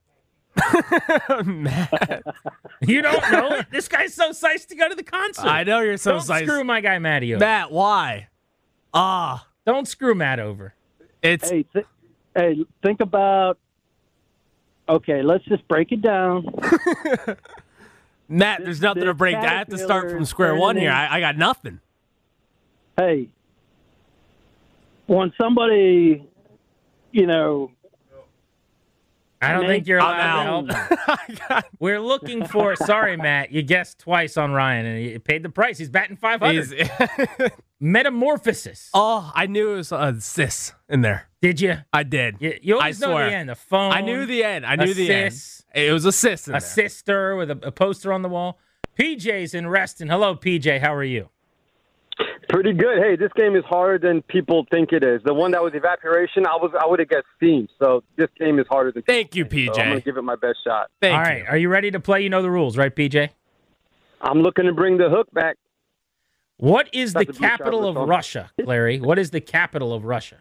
Matt. You don't know it? This guy's so psyched to go to the concert. I know you're so don't psyched. Screw my guy Matty over. Matt, why? Ah. Don't screw Matt over. It's Hey, th- hey, think about. Okay, let's just break it down. Matt, there's nothing to break. I have to start from square one here. I, I got nothing. Hey, when somebody, you know. I don't make- think you're I'm allowed to help. We're looking for. Sorry, Matt. You guessed twice on Ryan, and you paid the price. He's batting five hundred. He's- Metamorphosis. Oh, I knew it was a cis in there. Did you? I did. You, you I always know swear. the end. A phone. I knew the end. I knew a the end. sis, It was a cis in A there. sister with a, a poster on the wall. P J's in Reston. Hello, P J. How are you? Pretty good. Hey, this game is harder than people think it is. The one that was evaporation, I was I would have guessed steam. So this game is harder than. Thank you, P J. So I'm gonna give it my best shot. Thank All right. Are you ready to play? You know the rules, right, P J? I'm looking to bring the hook back. What is the That's a blue capital traveler of song. Russia, Larry? What is the capital of Russia?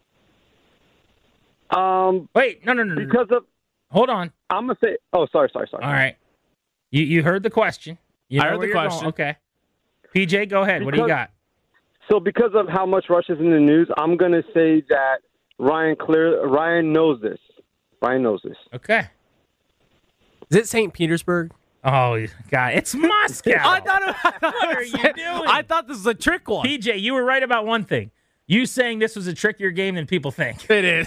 Um. Wait, no, no, no. no. Because of. Hold on. I'm gonna say. Oh, sorry, sorry, sorry. All right. You you heard the question. You I know heard where the you're going. question. Okay. P J, go ahead. What do you Because- got? So because of how much Russia's in the news, I'm gonna say that Ryan clear. Ryan knows this. Ryan knows this. Okay. Is it Saint Petersburg? Oh, God. It's Moscow. I thought it, I thought What it are was- you doing? I thought this was a trick one. P J, you were right about one thing. You saying this was a trickier game than people think. It is.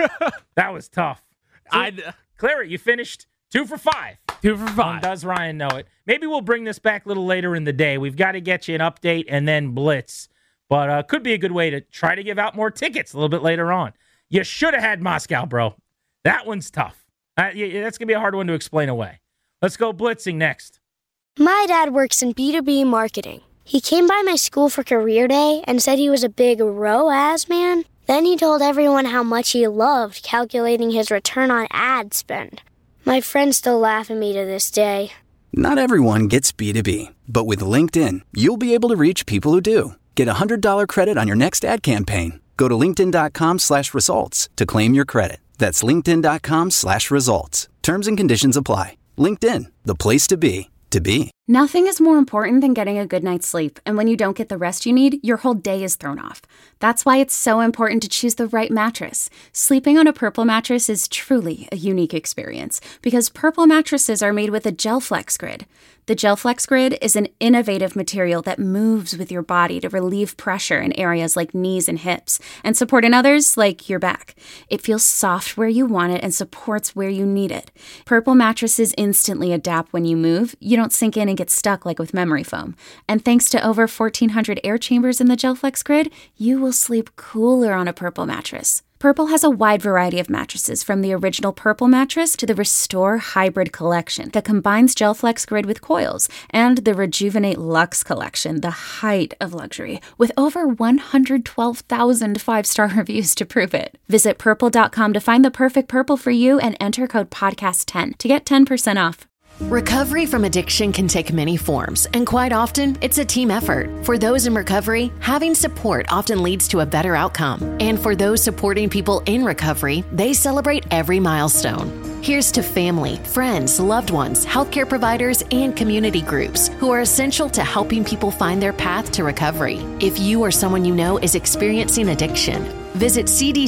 That was tough. So, I Clary, you finished two for five. two for Um, five. does Ryan know it? Maybe we'll bring this back a little later in the day. We've got to get you an update and then blitz. But uh, could be a good way to try to give out more tickets a little bit later on. You should have had Moscow, bro. That one's tough. Uh, yeah, that's going to be a hard one to explain away. Let's go blitzing next. My dad works in B two B marketing. He came by my school for career day and said he was a big R O A S man. Then he told everyone how much he loved calculating his return on ad spend. My friends still laugh at me to this day. Not everyone gets B two B, but with LinkedIn, you'll be able to reach people who do. Get a one hundred dollars credit on your next ad campaign. Go to linkedin.com slash results to claim your credit. That's linkedin.com slash results. Terms and conditions apply. LinkedIn, the place to be, to be. Nothing is more important than getting a good night's sleep, and when you don't get the rest you need, your whole day is thrown off. That's why it's so important to choose the right mattress. Sleeping on a Purple mattress is truly a unique experience because Purple mattresses are made with a GelFlex Grid. The GelFlex Grid is an innovative material that moves with your body to relieve pressure in areas like knees and hips and support in others like your back. It feels soft where you want it and supports where you need it. Purple mattresses instantly adapt when you move. You don't sink in and get stuck like with memory foam. And thanks to over fourteen hundred air chambers in the GelFlex Grid, you will sleep cooler on a Purple mattress. Purple has a wide variety of mattresses, from the original Purple mattress to the Restore Hybrid collection that combines GelFlex Grid with coils, and the Rejuvenate Luxe collection, the height of luxury, with over one hundred twelve thousand five-star reviews to prove it. Visit purple dot com to find the perfect Purple for you and enter code podcast ten to get ten percent off. Recovery from addiction can take many forms, and quite often, it's a team effort. For those in recovery, having support often leads to a better outcome. And for those supporting people in recovery, they celebrate every milestone. Here's to family, friends, loved ones, healthcare providers, and community groups who are essential to helping people find their path to recovery. If you or someone you know is experiencing addiction, visit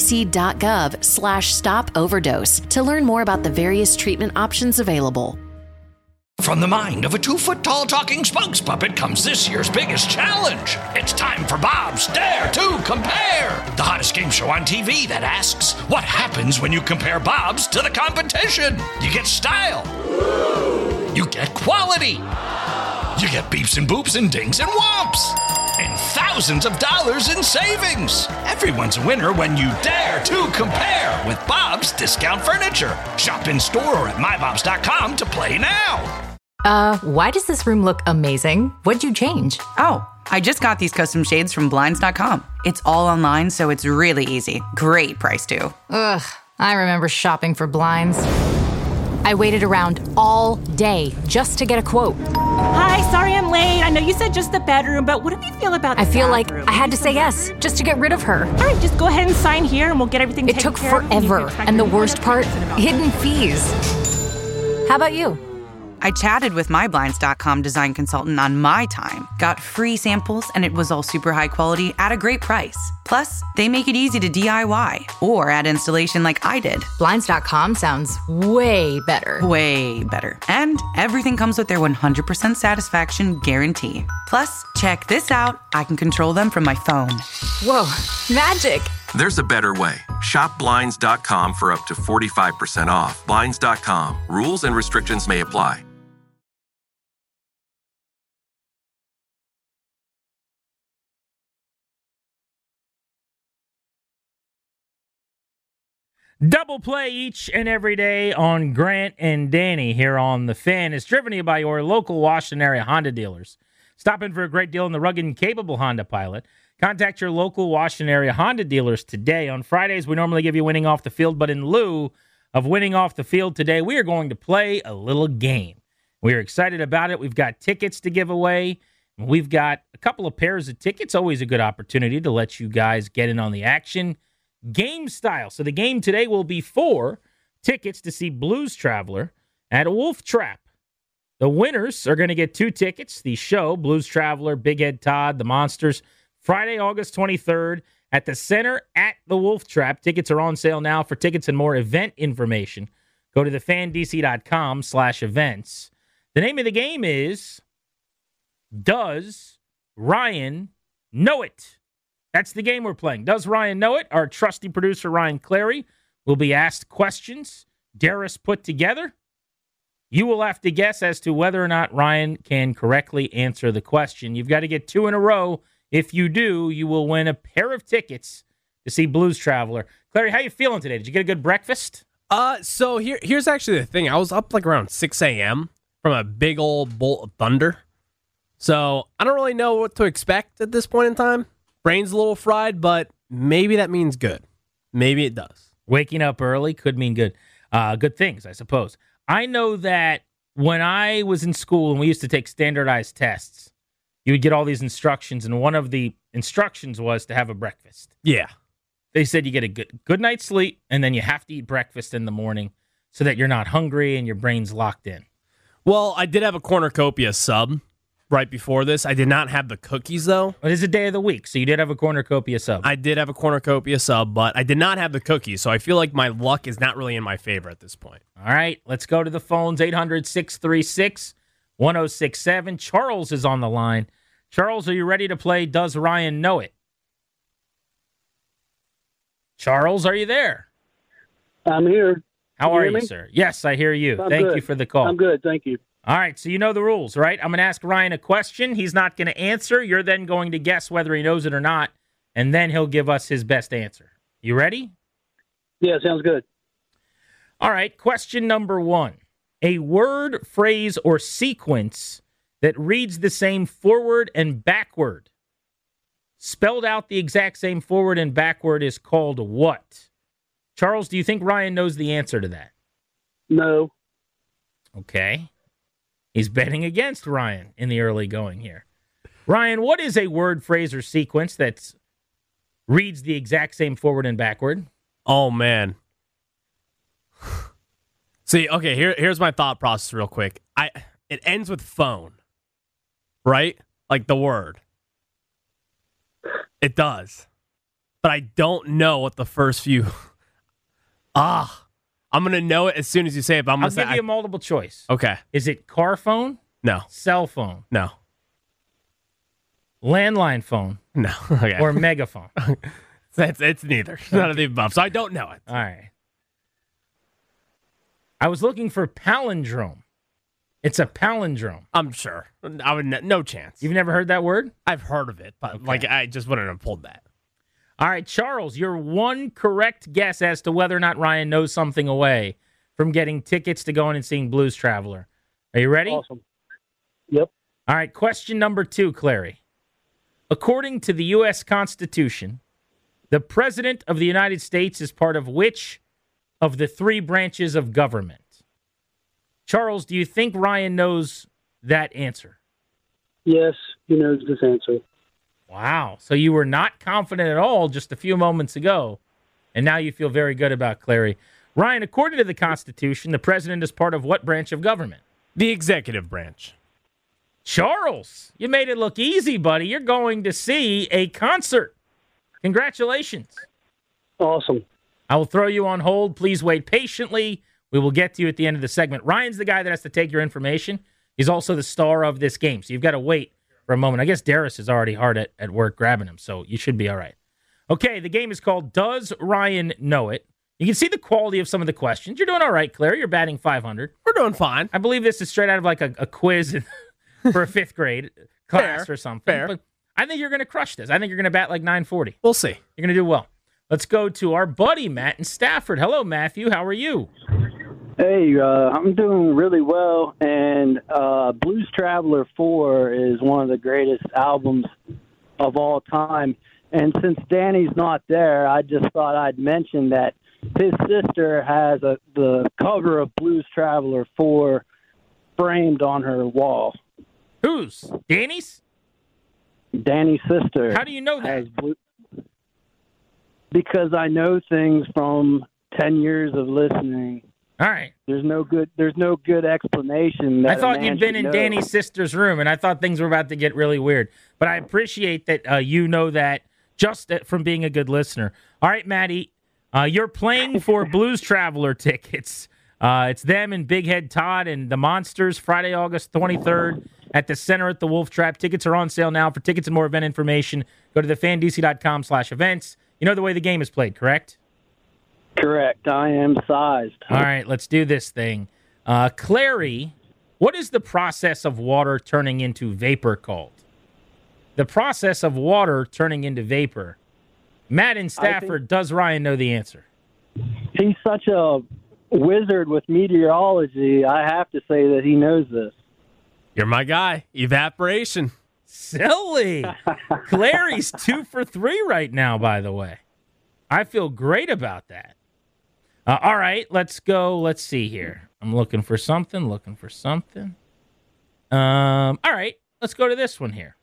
cdc.gov slash stop overdose to learn more about the various treatment options available. From the mind of a two-foot-tall talking spokes puppet comes this year's biggest challenge. It's time for Bob's Dare to Compare, the hottest game show on T V that asks, what happens when you compare Bob's to the competition? You get style. You get quality. You get beeps and boops and dings and whomps. And thousands of dollars in savings. Everyone's a winner when you dare to compare with Bob's Discount Furniture. Shop in store or at my bobs dot com to play now. Uh, why does this room look amazing? What'd you change? Oh, I just got these custom shades from Blinds dot com. It's all online, so it's really easy. Great price, too. Ugh, I remember shopping for blinds. I waited around all day just to get a quote. Hi, sorry I'm late. I know you said just the bedroom, but what do you feel about the I feel bathroom? like I had to say yes just to get rid of her. All right, just go ahead and sign here and we'll get everything It taken took care of. forever, and the worst part, hidden fees. How about you? I chatted with my Blinds dot com design consultant on my time, got free samples, and it was all super high quality at a great price. Plus, they make it easy to D I Y or add installation like I did. Blinds dot com sounds way better. Way better. And everything comes with their one hundred percent satisfaction guarantee. Plus, check this out. I can control them from my phone. Whoa, magic. There's a better way. Shop Blinds dot com for up to forty-five percent off. Blinds dot com. Rules and restrictions may apply. Double play each and every day on Grant and Danny here on The Fan is driven to you by your local Washington area Honda dealers. Stop in for a great deal on the rugged and capable Honda Pilot. Contact your local Washington area Honda dealers today. On Fridays, we normally give you winning off the field, but in lieu of winning off the field today, we are going to play a little game. We are excited about it. We've got tickets to give away. We've got a couple of pairs of tickets. Always a good opportunity to let you guys get in on the action. Game style. So the game today will be four tickets to see Blues Traveler at Wolf Trap. The winners are going to get two tickets. The show, Blues Traveler, Big Head Todd, The Monsters, Friday, August twenty-third at the Center at the Wolf Trap. Tickets are on sale now. For tickets and more event information, go to the fan d c dot com slash events. The name of the game is Does Ryan Know It? That's the game we're playing. Does Ryan know it? Our trusty producer, Ryan Clary, will be asked questions. Darius put together. You will have to guess as to whether or not Ryan can correctly answer the question. You've got to get two in a row. If you do, you will win a pair of tickets to see Blues Traveler. Clary, how you feeling today? Did you get a good breakfast? Uh, so here, here's actually the thing. I was up like around six a.m. from a big old bolt of thunder. So I don't really know what to expect at this point in time. Brain's a little fried, but maybe that means good. Maybe it does. Waking up early could mean good. Uh, good things, I suppose. I know that when I was in school and we used to take standardized tests, you would get all these instructions, and one of the instructions was to have a breakfast. Yeah. They said you get a good, good night's sleep, and then you have to eat breakfast in the morning so that you're not hungry and your brain's locked in. Well, I did have a cornucopia sub right before this. I did not have the cookies, though. It is a day of the week, so you did have a cornucopia sub. I did have a cornucopia sub, but I did not have the cookies, so I feel like my luck is not really in my favor at this point. All right, let's go to the phones. eight hundred, six three six, one oh six seven. Charles is on the line. Charles, are you ready to play Does Ryan Know It? Charles, are you there? I'm here. How Can you are hear you, me? sir? Yes, I hear you. I'm Thank good. you for the call. I'm good, thank you. All right, so you know the rules, right? I'm going to ask Ryan a question. He's not going to answer. You're then going to guess whether he knows it or not, and then he'll give us his best answer. You ready? Yeah, sounds good. All right, question number one. A word, phrase, or sequence that reads the same forward and backward, spelled out the exact same forward and backward, is called what? Charles, do you think Ryan knows the answer to that? No. Okay. He's betting against Ryan in the early going here. Ryan, what is a word, phrase, or sequence that reads the exact same forward and backward? Oh, man. See, okay, here, here's my thought process real quick. I It ends with phone, right? Like the word. It does. But I don't know what the first few... ah, I'm going to know it as soon as you say it, but I'm going I'll to say... give you I... a multiple choice. Okay. Is it car phone? No. Cell phone? No. Landline phone? No. Okay. Or megaphone? it's, it's neither. None of the above, so I don't know it. All right. I was looking for palindrome. It's a palindrome. I'm sure. I would n- no chance. You've never heard that word? I've heard of it, but Okay. like I just wouldn't have pulled that. All right, Charles, your one correct guess as to whether or not Ryan knows something away from getting tickets to going and seeing Blues Traveler. Are you ready? Awesome. Yep. All right, question number two, Clary. According to the U S Constitution, the President of the United States is part of which of the three branches of government? Charles, do you think Ryan knows that answer? Yes, he knows this answer. Wow. So you were not confident at all just a few moments ago, and now you feel very good about Clary. Ryan, according to the Constitution, the president is part of what branch of government? The executive branch. Charles, you made it look easy, buddy. You're going to see a concert. Congratulations. Awesome. I will throw you on hold. Please wait patiently. We will get to you at the end of the segment. Ryan's the guy that has to take your information. He's also the star of this game, so you've got to wait for a moment. I guess Darius is already hard at, at work grabbing him, so you should be all right. Okay, the game is called Does Ryan Know It? You can see the quality of some of the questions. You're doing all right, Claire. You're batting five hundred. We're doing fine. I believe this is straight out of like a, a quiz for a fifth grade class Fair. or something. Fair. But I think you're going to crush this. I think you're going to bat like nine forty. We'll see. You're going to do well. Let's go to our buddy Matt in Stafford. Hello, Matthew. How are you? Hey, uh, I'm doing really well, and uh, Blues Traveler four is one of the greatest albums of all time. And since Danny's not there, I just thought I'd mention that his sister has a, the cover of Blues Traveler four framed on her wall. Whose? Danny's? Danny's sister. How do you know that? Has blue- because I know things from ten years of listening. All right. There's no good. There's no good explanation. That I thought a man you'd been should in know. Danny's sister's room, and I thought things were about to get really weird. But I appreciate that uh, you know that just from being a good listener. All right, Maddie, uh, you're playing for Blues Traveler tickets. Uh, it's them and Big Head Todd and the Monsters, Friday, August twenty-third at the Center at the Wolf Trap. Tickets are on sale now. For tickets and more event information, go to the fan d c dot com slash events. You know the way the game is played, correct? Correct. I am sized. All right, let's do this thing. Uh, Clary, what is the process of water turning into vapor called? The process of water turning into vapor. Matt in Stafford, does Ryan know the answer? He's such a wizard with meteorology. I have to say that he knows this. You're my guy. Evaporation. Silly. Clary's two for three right now, by the way. I feel great about that. Uh, all right, let's go. Let's see here. I'm looking for something, looking for something. Um, all right, let's go to this one here.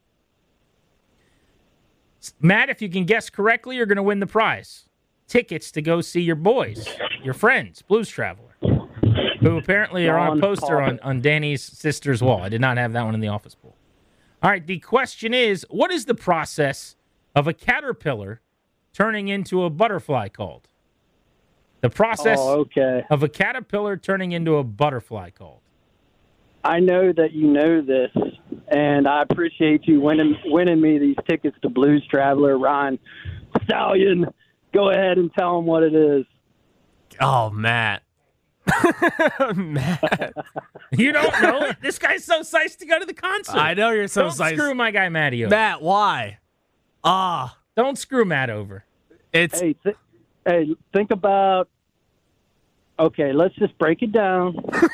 Matt, if you can guess correctly, you're going to win the prize. Tickets to go see your boys, your friends, Blues Traveler, who apparently are on a poster on, on Danny's sister's wall. I did not have that one in the office pool. All right, the question is, what is the process of a caterpillar turning into a butterfly called? The process Oh, okay. of a caterpillar turning into a butterfly called? I know that you know this, and I appreciate you winning winning me these tickets to Blues Traveler. Ryan Stallion, go ahead and tell him what it is. Oh, Matt. Matt. You don't know it? This guy's so psyched to go to the concert. I know you're so don't psyched. Screw my guy Matty over. Matt, why? Ah. Don't screw Matt over. It's Hey, th- hey, think about. Okay, let's just break it down.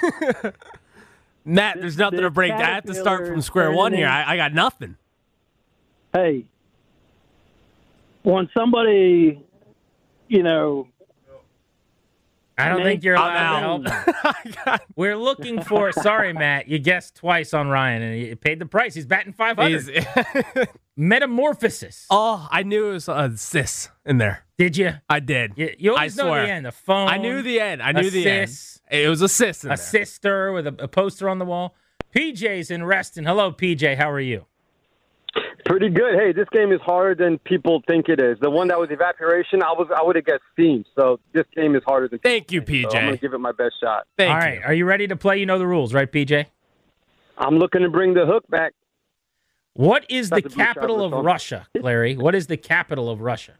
Matt, there's nothing to break. I have to start from square one here. I, I got nothing. Hey, when somebody, you know. I don't think you're allowed I'm to help him. We're looking for. Sorry, Matt. You guessed twice on Ryan, and you paid the price. He's batting five hundred. He's- Metamorphosis. Oh, I knew it was a cis in there. Did you? I did. You, you I always know swear. the end. A phone. I knew the end. I a knew the sis, end. It was a cis in A there. sister with a, a poster on the wall. P J's in Reston. Hello, P J. How are you? Pretty good. Hey, this game is harder than people think it is. The one that was evaporation, I was I would have guessed steam. So this game is harder than. Thank you, P J. So I'm gonna give it my best shot. Thank All you. right. Are you ready to play? You know the rules, right, P J? I'm looking to bring the hook back. What is the That's a Blue capital Traveler of song. Russia, Clary? What is the capital of Russia?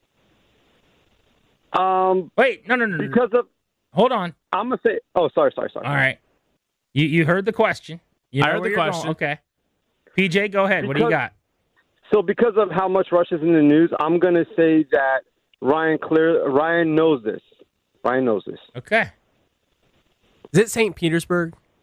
Um, Wait, no, no, no, no. because of. Hold on. I'm gonna say. Oh, sorry, sorry, sorry. All right. You you heard the question. You I know heard where the you're going. question. Okay. P J, go ahead. What do you Because- got? So because of how much Russia's in the news, I'm gonna say that Ryan clear Ryan knows this. Ryan knows this. Okay. Is it Saint Petersburg?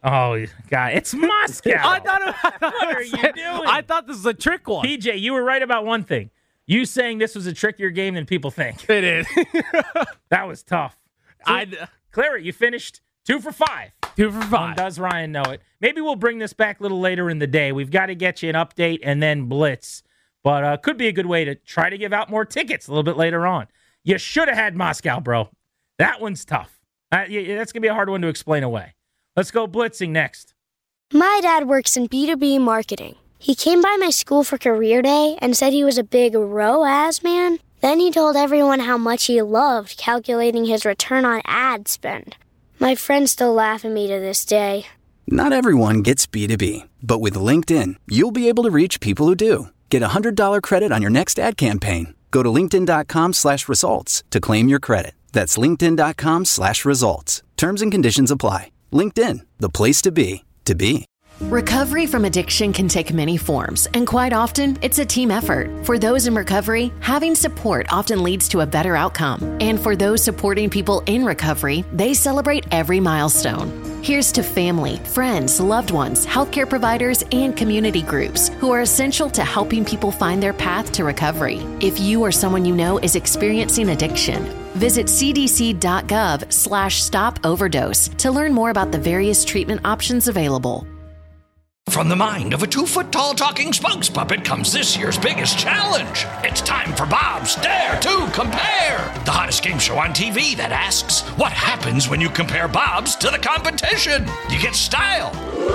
Oh, God. It's Moscow. I thought it, I thought What are you doing? I thought this was a trick one. P J, you were right about one thing. You saying this was a trickier game than people think. It is. That was tough. So, I Clary, you finished two for five. Two for five. Does Ryan know it? Maybe we'll bring this back a little later in the day. We've got to get you an update and then blitz. But uh, could be a good way to try to give out more tickets a little bit later on. You should have had Moscow, bro. That one's tough. Uh, yeah, that's going to be a hard one to explain away. Let's go blitzing next. My dad works in B two B marketing. He came by my school for career day and said he was a big R O A S man. Then he told everyone how much he loved calculating his return on ad spend. My friends still laugh at me to this day. Not everyone gets B two B, but with LinkedIn, you'll be able to reach people who do. Get a one hundred dollars credit on your next ad campaign. Go to linkedin.com slash results to claim your credit. That's linkedin.com slash results. Terms and conditions apply. LinkedIn, the place to be, to be. Recovery from addiction can take many forms, and quite often, it's a team effort. For those in recovery, having support often leads to a better outcome. And for those supporting people in recovery, they celebrate every milestone. Here's to family, friends, loved ones, healthcare providers, and community groups who are essential to helping people find their path to recovery. If you or someone you know is experiencing addiction, visit cdc.gov slash stop overdose to learn more about the various treatment options available. From the mind of a two-foot-tall talking spokes puppet comes this year's biggest challenge. It's time for Bob's Dare to Compare, the hottest game show on T V that asks, what happens when you compare Bob's to the competition? You get style.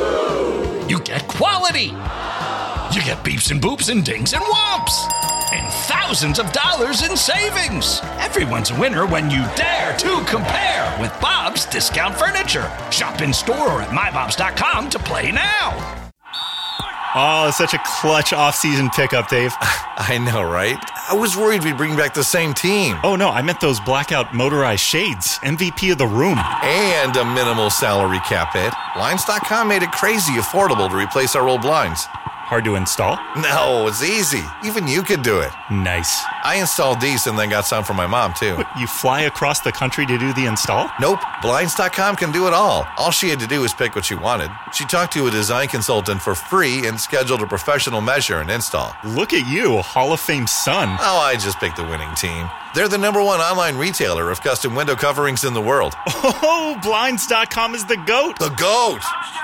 You get quality. You get beeps and boops and dings and whomps. And thousands of dollars in savings. Everyone's a winner when you dare to compare with Bob's Discount Furniture. Shop in store or at my bobs dot com to play now. Oh, such a clutch off-season pickup, Dave. I know, right? I was worried we'd bring back the same team. Oh, no, I meant those blackout motorized shades. M V P of the room. And a minimal salary cap hit. Blinds dot com made it crazy affordable to replace our old blinds. Hard to install? No, it's easy. Even you could do it. Nice. I installed these and then got some for my mom, too. What, you fly across the country to do the install? Nope. Blinds dot com can do it all. All she had to do was pick what she wanted. She talked to a design consultant for free and scheduled a professional measure and install. Look at you, Hall of Fame son. Oh, I just picked the winning team. They're the number one online retailer of custom window coverings in the world. Oh, Blinds dot com is the GOAT. The GOAT!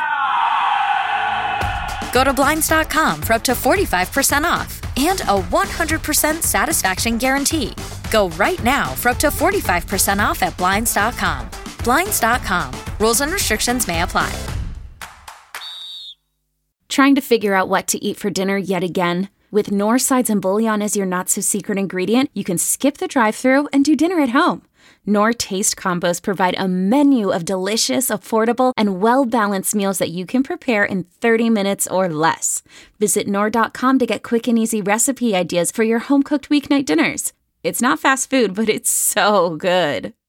Go to Blinds dot com for up to forty-five percent off and a one hundred percent satisfaction guarantee. Go right now for up to forty-five percent off at Blinds dot com. Blinds dot com. Rules and restrictions may apply. Trying to figure out what to eat for dinner yet again? With Knorr sides and bouillon as your not-so-secret ingredient, you can skip the drive-thru and do dinner at home. Knorr Taste Combos provide a menu of delicious, affordable, and well-balanced meals that you can prepare in thirty minutes or less. Visit Knorr dot com to get quick and easy recipe ideas for your home-cooked weeknight dinners. It's not fast food, but it's so good.